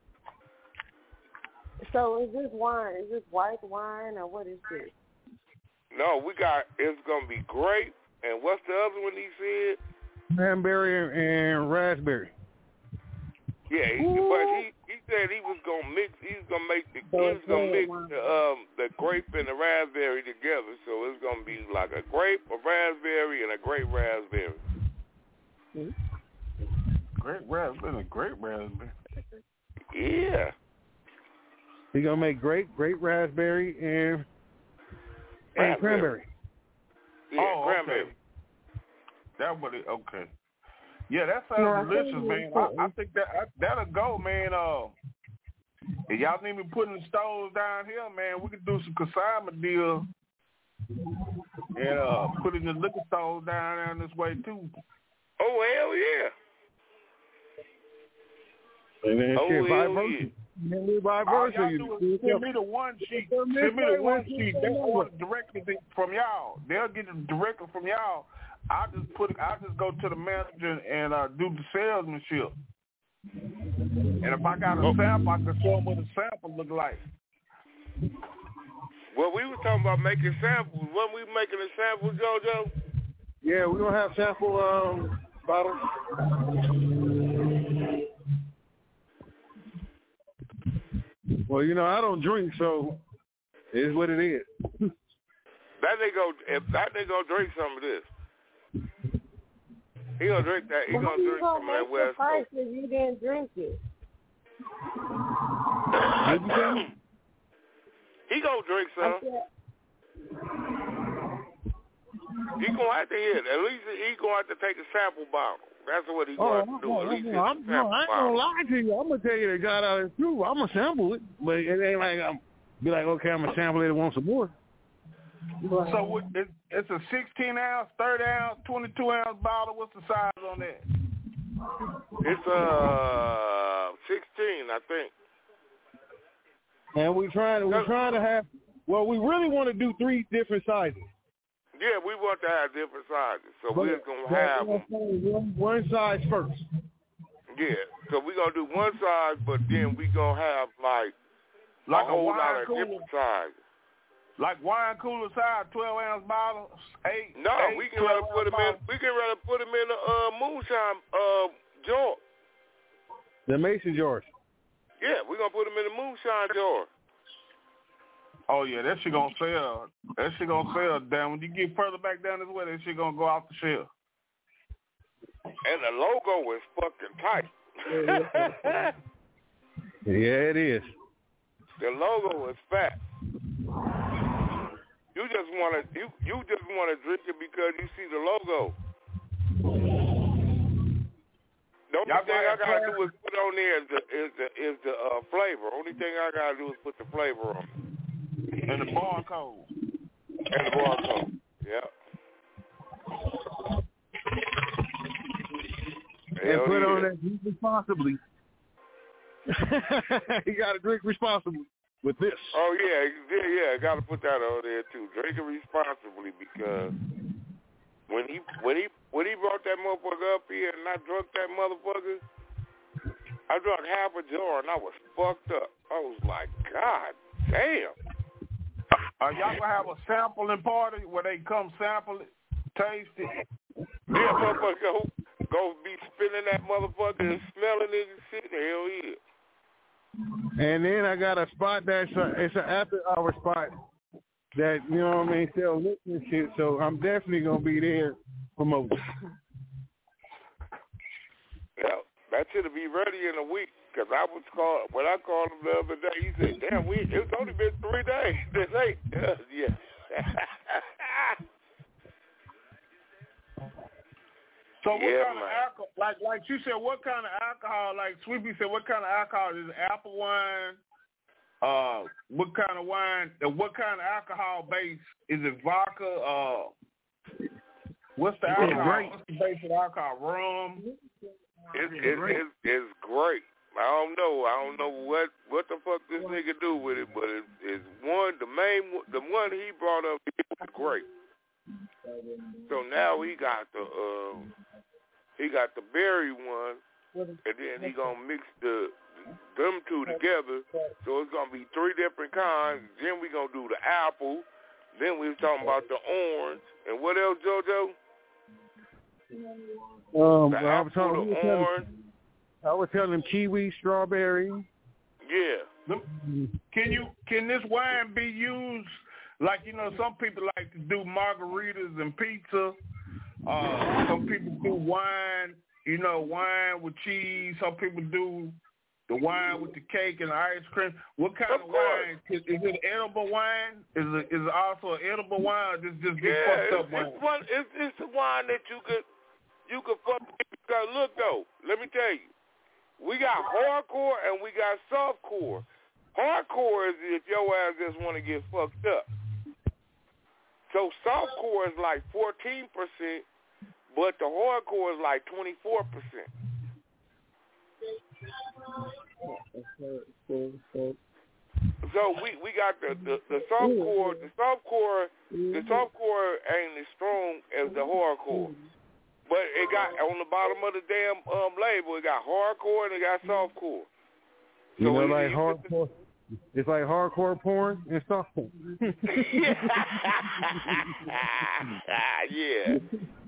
So is this wine? Is this white wine or what is this? No, we got, it's going to be grape, and what's the other one he said? Cranberry and raspberry. Yeah, he, but he, he said he was going to mix, he was going to make the, he was going to mix the, um, the grape and the raspberry together, so it's going to be like a grape, a raspberry, and a grape raspberry. Grape raspberry, a grape raspberry. Yeah. He's gonna make grape, grape raspberry, and and raspberry. cranberry. Yeah, oh, cranberry. Okay. That what it? Okay. Yeah, that sounds yeah, delicious, man. I, I think that I, that'll go, man. Uh, if y'all need me putting the stoves down here, man, we could do some consignment deal and uh, put in the liquor stores down there this way too. Oh hell yeah! And then oh shit, hell vice yeah! And then vice All versa. y'all You do is send me the one sheet. Send me the one sheet. They order directly from y'all. They'll get it directly from y'all. I just put it. I just go to the manager and uh, do the salesmanship. And if I got a sample, I can show them what a sample look like. Well, we were talking about making samples. Weren't we making a sample, JoJo? Yeah, we're gonna have sample um, bottles. Well, you know, I don't drink, so it is what it is. That nigga, if that nigga gonna drink some of this, he gonna drink that. He well, gonna drink some of that West Coast. If you didn't drink it, he gonna drink some. He gonna have to hit. At least he gonna have to take a sample bottle. That's what he oh, going to do. Oh, At least no, I'm, no, I ain't gonna lie to you. I'm gonna tell you the God out of the truth. I'm gonna sample it, but it ain't like I'm be like, okay, I'm gonna sample it and want some more. So what, it, it's a sixteen ounce, thirty ounce, twenty-two ounce bottle. What's the size on that? It's uh sixteen, I think. And we trying, we trying to have. Well, we really want to do three different sizes. Yeah, we want to have different sizes, so but, we're gonna have them. One, one size first. Yeah, so we're gonna do one size, but then we gonna have like, like a whole a lot of cooler, different sizes. Like wine cooler size, twelve ounce bottles, eight. No, eight, we can rather put them in. We can rather put them in a uh, moonshine uh, jar. The mason jars. Yeah, we're gonna put them in a moonshine jar. Oh yeah, that shit gonna sell. That shit gonna sell. Down when you get further back down this way, that shit gonna go off the shelf. And the logo is fucking tight. Yeah, it is. The logo is fat. You just want to you you just want to drink it because you see the logo. The only Y'all thing I got gotta do is put on there is the is the is the uh, flavor. Only thing I gotta do is put the flavor on. And the barcode. And the barcode. Yeah. And Hell put yeah. on that drink responsibly. You got to drink responsibly with this. Oh yeah, yeah, yeah. Got to put that on there too. Drink it responsibly because when he when he when he brought that motherfucker up here and I drunk that motherfucker, I drank half a jar and I was fucked up. I was like, God damn. Are y'all gonna have a sampling party where they come sample it, taste it? Yeah, motherfucker go go be spinning that motherfucker and smelling it and shit. Hell yeah. And then I got a spot that's a, it's an after hour spot that, you know what I mean, sell liquor and shit. So I'm definitely gonna be there promoting. Yeah, that should be ready in a week. Cause I was called when I called him the other day. He said, "Damn, we it's only been three days. This ain't uh, yeah." So what Yeah, kind man. of alcohol? Like like you said, what kind of alcohol? Like Sweepy said, what kind of alcohol is it? Apple wine? Uh, what kind of wine? And what kind of alcohol base is it? Vodka? Uh, what's the alcohol? Great. What's the base of alcohol? Rum? It's it's, it's it's great. I don't know. I don't know what what the fuck this nigga do with it, but it, it's one the main the one he brought up was great. So now he got the uh, he got the berry one, and then he gonna mix the them two together. So it's gonna be three different kinds. Then we gonna do the apple. Then we was talking about the orange and what else, JoJo? Um, The I was apple, telling, the orange. I was telling him kiwi, strawberry. Yeah. Can you can this wine be used? Like, you know, some people like to do margaritas and pizza. Uh, some people do wine, you know, wine with cheese. Some people do the wine with the cake and the ice cream. What kind of, of wine? Is, is it edible wine? Is it is it also an edible wine or just, just get yeah, fucked it's, up wine? It's, one, it's, it's the wine that you could, you could fuck with. Because look, though, let me tell you. We got hardcore and we got softcore. Hardcore is if your ass just want to get fucked up. So softcore is like fourteen percent, but the hardcore is like twenty-four percent. So we, we got the, the, the softcore, the softcore, the softcore ain't as strong as the hardcore. But it got, on the bottom of the damn um, label, it got hardcore and it got softcore. So You know, it, like it, hardcore. It's like hardcore porn and soft porn. Yeah.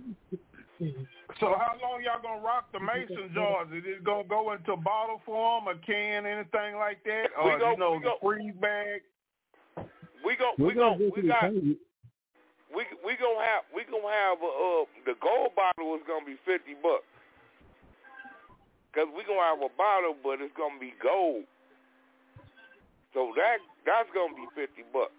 So how long y'all gonna rock the mason jars? Is it gonna go into bottle form, a can, anything like that, or We go- you know we the go- freeze bag? We go, We're we go, gonna get we to the got, point. we we gonna have, we gonna have uh, the gold bottle is gonna be fifty bucks. Cause we gonna have a bottle, but it's gonna be gold. So that that's gonna be fifty bucks.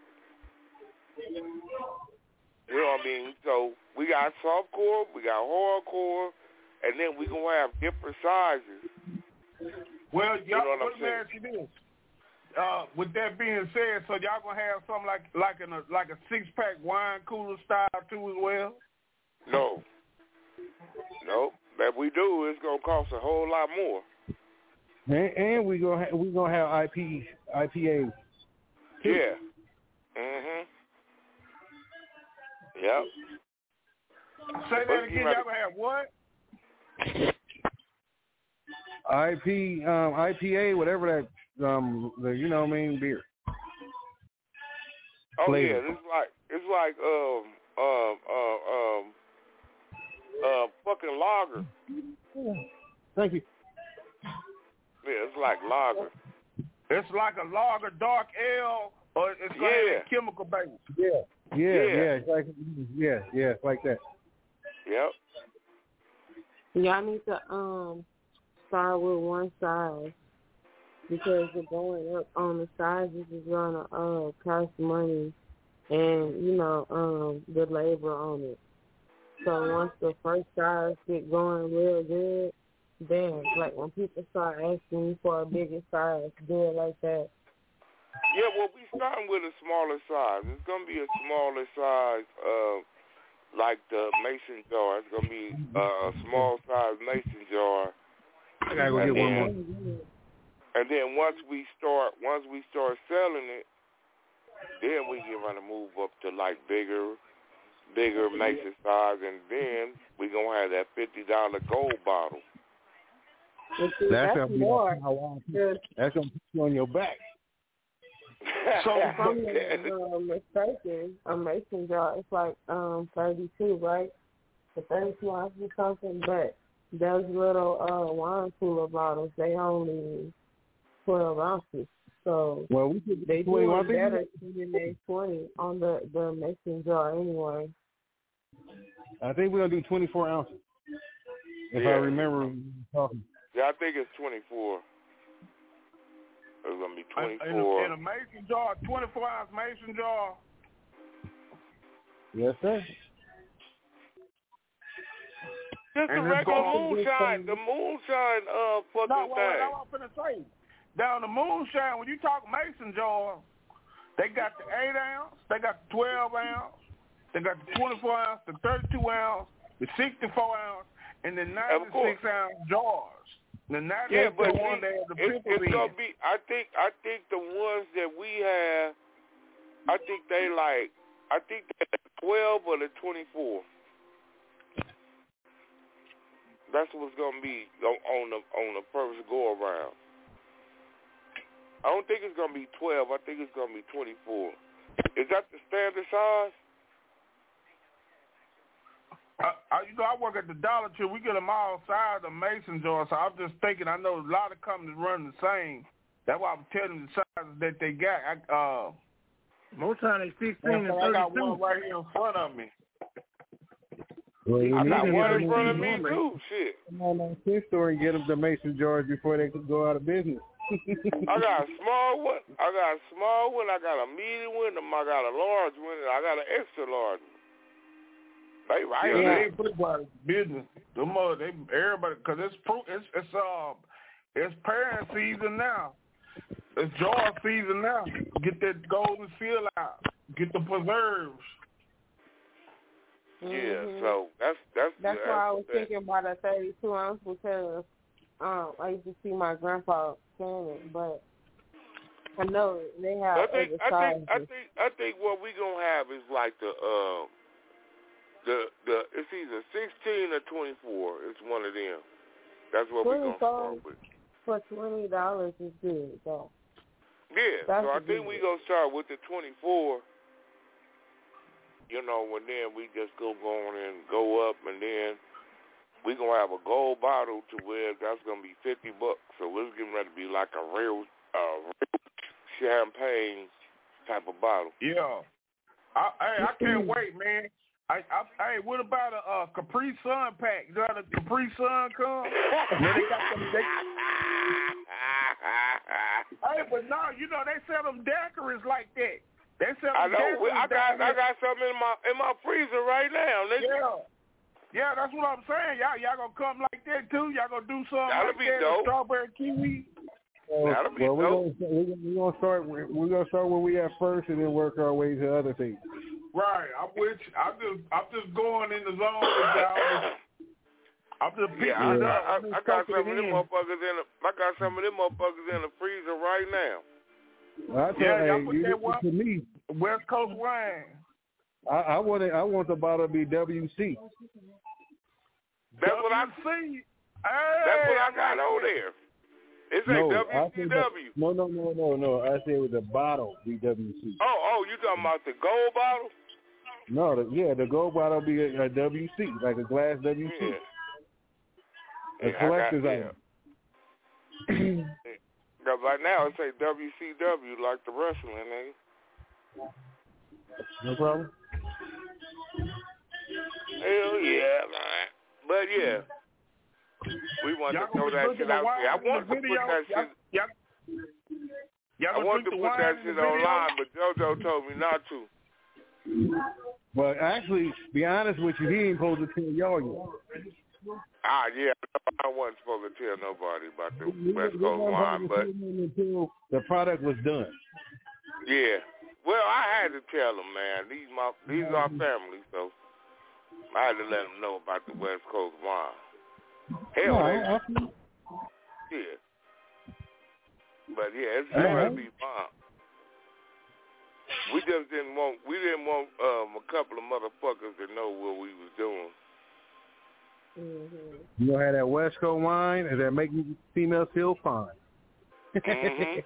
You know what I mean? So we got softcore, we got hardcore, and then we gonna have different sizes. Well, y'all, You know what I'm let me ask you this. Uh, with that being said, so y'all gonna have something like like in a like a six pack wine cooler style too as well? No, no. If we do, it's gonna cost a whole lot more. And, and we gonna ha- we gonna have I P I P A. Yeah. Mhm. Yep. Say that again. Y'all gonna have what? I P um, I P A, whatever that um, the, you know what I mean, beer. Oh Flavor. yeah, it's like it's like um um uh, um uh fucking lager. Thank you. Yeah, it's like lager. It's like a lager dark ale, or it's like Yeah. a chemical base. Yeah. Yeah, Yeah. yeah, it's like yeah, yeah, it's like that. Yep. Y'all need to um start with one size because the going up on the sizes is gonna uh cost money and you know um the labor on it. So once the first size get going real good, then like when people start asking me for a bigger size, do it like that. Yeah, well, we starting with a smaller size. It's gonna be a smaller size, uh, like the mason jar. It's gonna be uh, a small size mason jar. I gotta go and get then, one more. And then once we start, once we start selling it, then we get ready to move up to like bigger, bigger mason size, and then we gonna have that fifty dollar gold bottle. See, that's, that's gonna more. That's gonna put you on your back. So if I'm uh, mistaken, a mason jar it's like um thirty-two, right? The thirty-two ounces or something, but those little uh wine cooler bottles they only twelve ounces. So well, we could they do well, it better than they twenty on the the mason jar anyway. I think we're gonna do twenty-four ounces. If yeah. I remember talking. Yeah, I think it's twenty-four. It's gonna be twenty-four. In a, in a mason jar, twenty-four ounce mason jar. Yes, sir. Just the regular moonshine, the moonshine uh fucking no, well, thing. No, what I'm finna say. Down the moonshine, when you talk mason jar, they got the eight ounce, they got the twelve ounce, they got the twenty-four ounce, the thirty-two ounce, the sixty-four ounce, and the ninety-six ounce jars. The yeah, but the one see, that the it's, it's gonna be. I think. I think the ones that we have. I think they like. I think they're the twelve or the twenty-four. That's what's gonna be on the on the first go around. I don't think it's gonna be twelve. I think it's gonna be twenty-four. Is that the standard size? I, I, you know, I work at the Dollar Tree. We get them all size of mason jars. So I'm just thinking. I know a lot of companies run the same. That's why I'm telling you the sizes that they got. I, uh, Most times they sixteen and I got thirty-two. one right here in front of me. Well, I got one in front of me too. Shit. Come on, on the store and get them the mason jars before they could go out of business. I got a small one. I got a small one. I got a medium one. I got a large one. I got an extra large one. They right yeah, there. they ain't put about business. Them uh, they everybody because it's it's it's um it's parent season now. It's jar season now. Get that golden seal out. Get the preserves. Yeah, Mm-hmm. so that's that's that's that's why I was that. thinking about a thirty-two ounce because um I used to see my grandpa saying it, but I know they have I think other I sizes. think I think I think what we gonna have is like the um. Uh, The the it's either sixteen or twenty four. It's one of them. That's what we're gonna start with. For twenty dollars is good, though. Yeah, That's so I good. think we gonna start with the twenty four. You know, and then we just go on and go up, and then we gonna have a gold bottle to where that's gonna be fifty bucks. So we're getting ready to be like a real, uh, real champagne type of bottle. Yeah. I, hey, I can't wait, man. I, I, hey, what about a uh, Capri Sun pack? You know how the Capri Sun come? Yeah, they got them. They... hey, but no, you know they sell them daiquiris like that. They sell. I them know. I got. I got something in my in my freezer right now. Nigga. Yeah. Yeah, that's what I'm saying. Y'all, y'all gonna come like that too? Y'all gonna do something That'll like be that? dope. Strawberry kiwi. Well, That'll be well dope. we're gonna, we're gonna start. We're gonna start where we at first, and then work our way to other things. Right, I'm with you. I'm just, I'm just going in the zone with y'all. I'm just picking Yeah, I, it I, up. I, I got some of them in. motherfuckers in. The, I got some of them motherfuckers in the freezer right now. I tell Yeah, you, y'all hey, put you, that one- to me, West Coast wine. I, I want it. I want the bottle to be W C. That's what I see. That's what I got over there. It's a No, W I C said W. the- no, no, no, no, no. I said with the bottle be W C. Oh, oh, you talking about the gold bottle? No, the, yeah, the gold bottle be a, a W C, like a glass W C. Yeah. A Yeah, collector's I got, item. Because right now it say W C W like the wrestling, nigga. No problem. Hell yeah, man. But yeah, we want Y'all to throw gonna that drink shit the out wine there. I in the want to put video? that Y'all- shit. Y'all, y'all I gonna want drink to the put wine that in shit the video? online, but JoJo told me not to. But actually, be honest with you, he ain't supposed to tell y'all yet. Ah, yeah, I wasn't supposed to tell nobody about the West Coast wine, but until the product was done. Yeah, well, I had to tell them, man. These my these are family, so I had to let them know about the West Coast wine. Hell, No, they, I, yeah, but yeah, it's gonna be fine. We just didn't want we didn't want um, a couple of motherfuckers to know what we was doing. Mm-hmm. You know, have that West Coast wine and that make you females feel fine. Mm-hmm.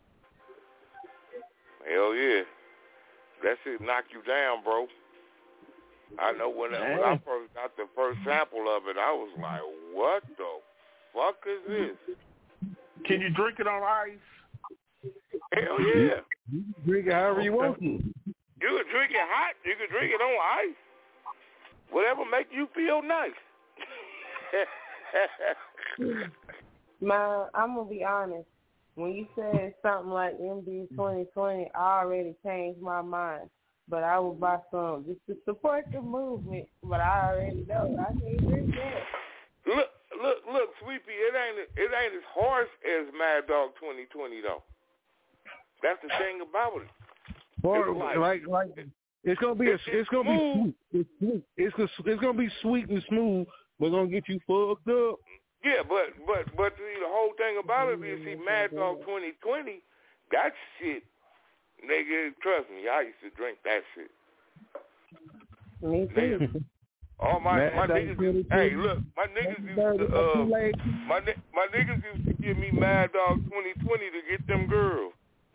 Hell yeah, that shit knock you down, bro. I know when, I, when I first got the first sample of it, I was like, "What the fuck is this?" Can you drink it on ice? Hell yeah. You can drink it however you want to. You can drink it hot. You can drink it on ice. Whatever make you feel nice. My, I'm gonna be honest. When you said something like M D twenty twenty, I already changed my mind. But I will buy some just to support the movement. But I already know I can't drink that. Look, look, look, Sweepy. It ain't it ain't as harsh as Mad Dog twenty twenty though. That's the thing about it. Or it's like, like, like, like, it's gonna be a, it's gonna be sweet. It's sweet. It's gonna, it's gonna be sweet and smooth. We're gonna get you fucked up. Yeah, but but but see, the whole thing about it is, see, Mad Dog twenty twenty, that shit, nigga. Trust me, I used to drink that shit. Me too. All my my niggas. Hey, look, my niggas used to uh, my my niggas used to give me Mad Dog twenty twenty to get them girls.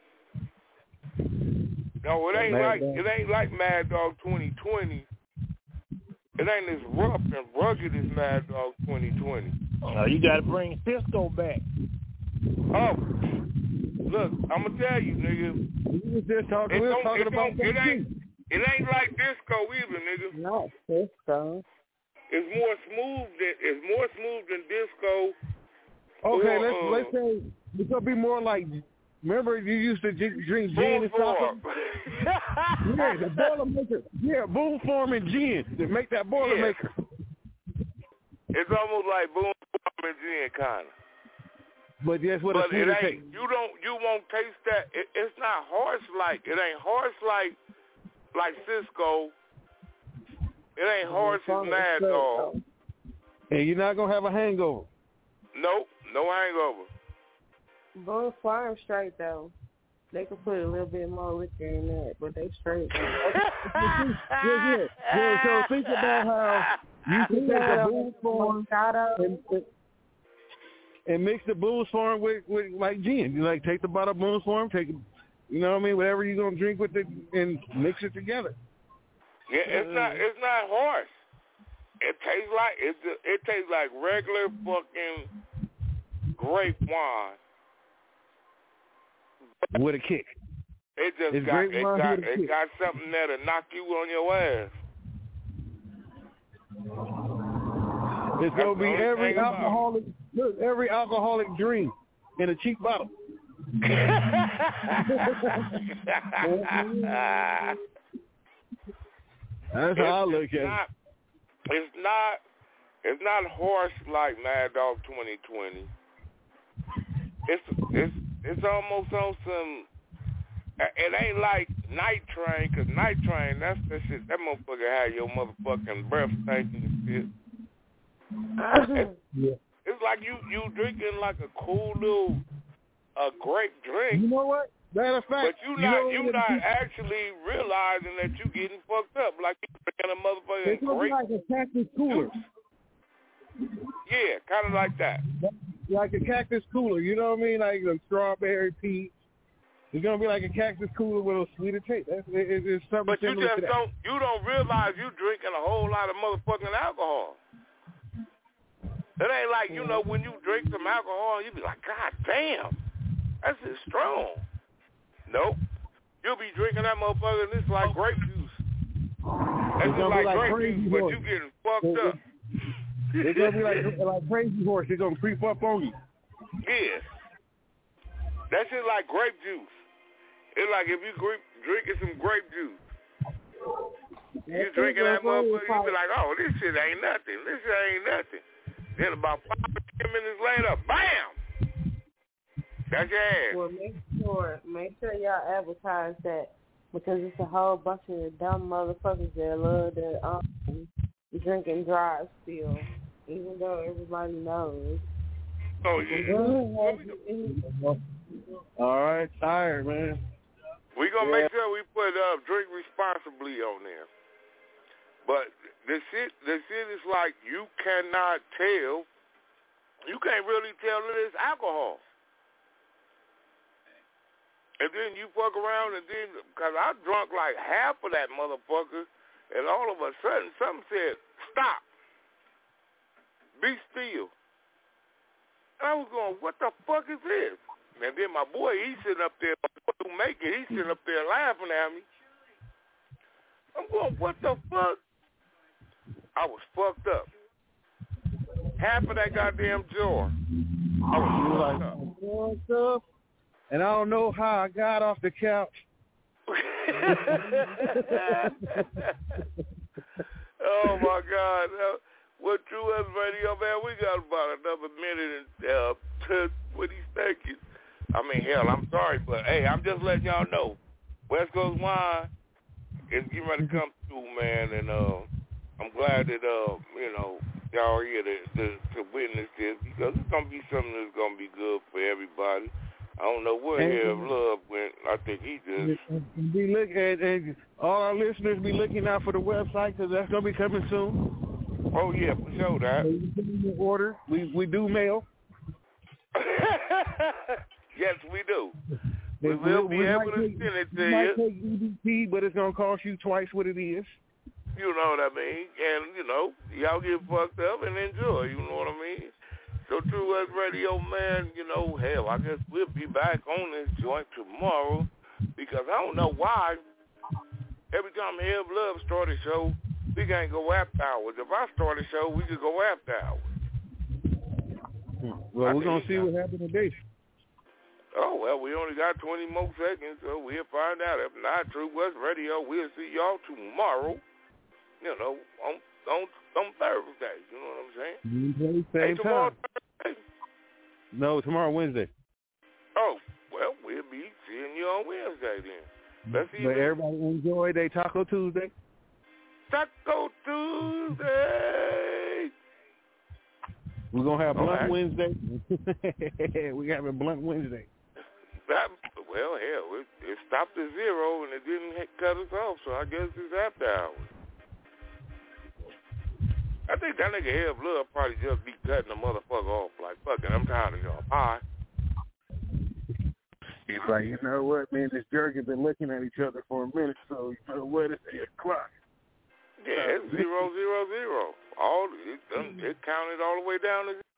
No, it ain't like it ain't like Mad Dog twenty twenty. It ain't as rough and rugged as Mad Dog twenty twenty. Oh, you gotta bring Cisco back. Oh, look, I'm gonna tell you, nigga. We was just talking. We were talking about it ain't it ain't like disco either, nigga. Not Cisco. It's more smooth than it's more smooth than disco. Okay, or, let's uh, let's say it's gonna be more like. Remember, you used to drink, drink gin and stuff. Yeah, the Boilermaker. Yeah, Boom Form and gin to make that Boilermaker. Yeah. It's almost like Boom Form and gin, kind of. But that's what but a it sweeter ain't. taste. You don't. You won't taste that. It, it's not harsh like. It ain't harsh like like Cisco. It ain't harsh as Mad Dog. And you're not gonna have a hangover. Nope, no hangover. Both farm straight though. They could put a little bit more liquor in that, but they straight. yeah, yeah. yeah, so think about how you can take a Boone's Farm and, and mix the Boone's Farm with, with like gin. You like take the bottle of Boone's Farm, take it, you know what I mean, whatever you're gonna drink with it, and mix it together. Yeah, it's not it's not harsh. It tastes like it. It tastes like regular fucking grape wine. With a kick. It just it's got it got it kick. got something that'll knock you on your ass. It's gonna be every alcoholic look, every alcoholic dream in a cheap bottle. That's how I look at not, it. It's not it's not harsh like Mad Dog twenty twenty. It's it's it's almost on some. It ain't like Night Train, cause Night Train, that's the shit. That motherfucker had your motherfucking breath stinking and shit. It's, yeah. it's like you you drinking like a cool little a grape drink. You know what? Matter of fact, but you you not know you not actually realizing that you getting fucked up, like you drinking a motherfucking it's gonna grape. be like a cactus cooler. Yeah, kind of like that. Like a cactus cooler, you know what I mean? Like a strawberry peach. It's gonna be like a cactus cooler with a sweeter taste. That's it, it, it's something but you similar just to that. don't you don't realize you drinking a whole lot of motherfucking alcohol. It ain't like, you know, when you drink some alcohol, you be like, God damn, that's just strong. Nope. You'll be drinking that motherfucker and it's like grape juice. That's It's just like, like grape juice, but you getting fucked it, up. It's gonna be like like crazy horse. It's gonna creep up on you. Yeah. That shit like grape juice. It's like if you grape, drinking some grape juice. You drinking that motherfucker, you be like, oh, this shit ain't nothing. This shit ain't nothing. Then about five or ten minutes later, bam! That's your ass. Well, make sure, make sure y'all advertise that because it's a whole bunch of dumb motherfuckers that love to um, drink and drive still, even though everybody knows. Oh, yeah. All right, tired, man. We gonna yeah. make sure we put uh, drink responsibly on there. But the shit, the shit is like you cannot tell. You can't really tell that it's alcohol. And then you fuck around and then, because I drunk like half of that motherfucker, and all of a sudden something said, stop. Be still. And I was going, what the fuck is this? And then my boy, he's sitting up there, who make it, he's sitting up there laughing at me. I'm going, what the fuck? I was fucked up. Half of that goddamn jar. I was fucked up. What's up? And I don't know how I got off the couch. Oh, my God. Uh, what True West Radio, man, we got about another minute and uh, to what he's thinking. I mean, hell, I'm sorry, but, hey, I'm just letting y'all know. West Coast Wine is getting ready to come through, man, and uh, I'm glad that, uh, you know, y'all are here to, to, to witness this because it's going to be something that's going to be good for everybody. I don't know where Hair of Love went. I think he just... Be look at, and all our listeners be looking out for the website because that's going to be coming soon. Oh, yeah, for sure, that. Order. We, we do mail. Yes, we do. We will be we able to take, send it to we you. might take E D P, but it's going to cost you twice what it is. You know what I mean? And, you know, y'all get fucked up and enjoy. You know what I mean? So True West Radio, man, you know, hell, I guess we'll be back on this joint tomorrow because I don't know why every time Hair of Love start a show, we can't go after hours. If I start a show, we could go after hours. Well, I we're going to see what happens today. Oh, well, we only got twenty more seconds, so we'll find out. If not, True West Radio, we'll see y'all tomorrow, you know, on on on Thursday. You know what I'm saying? Same hey, tomorrow time. Thursday. No, tomorrow Wednesday. Oh, well, we'll be seeing you on Wednesday then. Let's see. But everybody enjoy their Taco Tuesday. Taco Tuesday. We're going to have Blunt right. Wednesday. we have a Blunt Wednesday. That, well, hell, it, it stopped at zero and it didn't cut us off, so I guess it's after hours. I think that nigga Hair of Love probably just be cutting the motherfucker off like, fuck it, I'm tired of y'all. Bye. He's like, you know what, man, this jerk has been looking at each other for a minute, so you know what, it's eight o'clock. Yeah, it's zero, zero, zero. All it, it counted all the way down to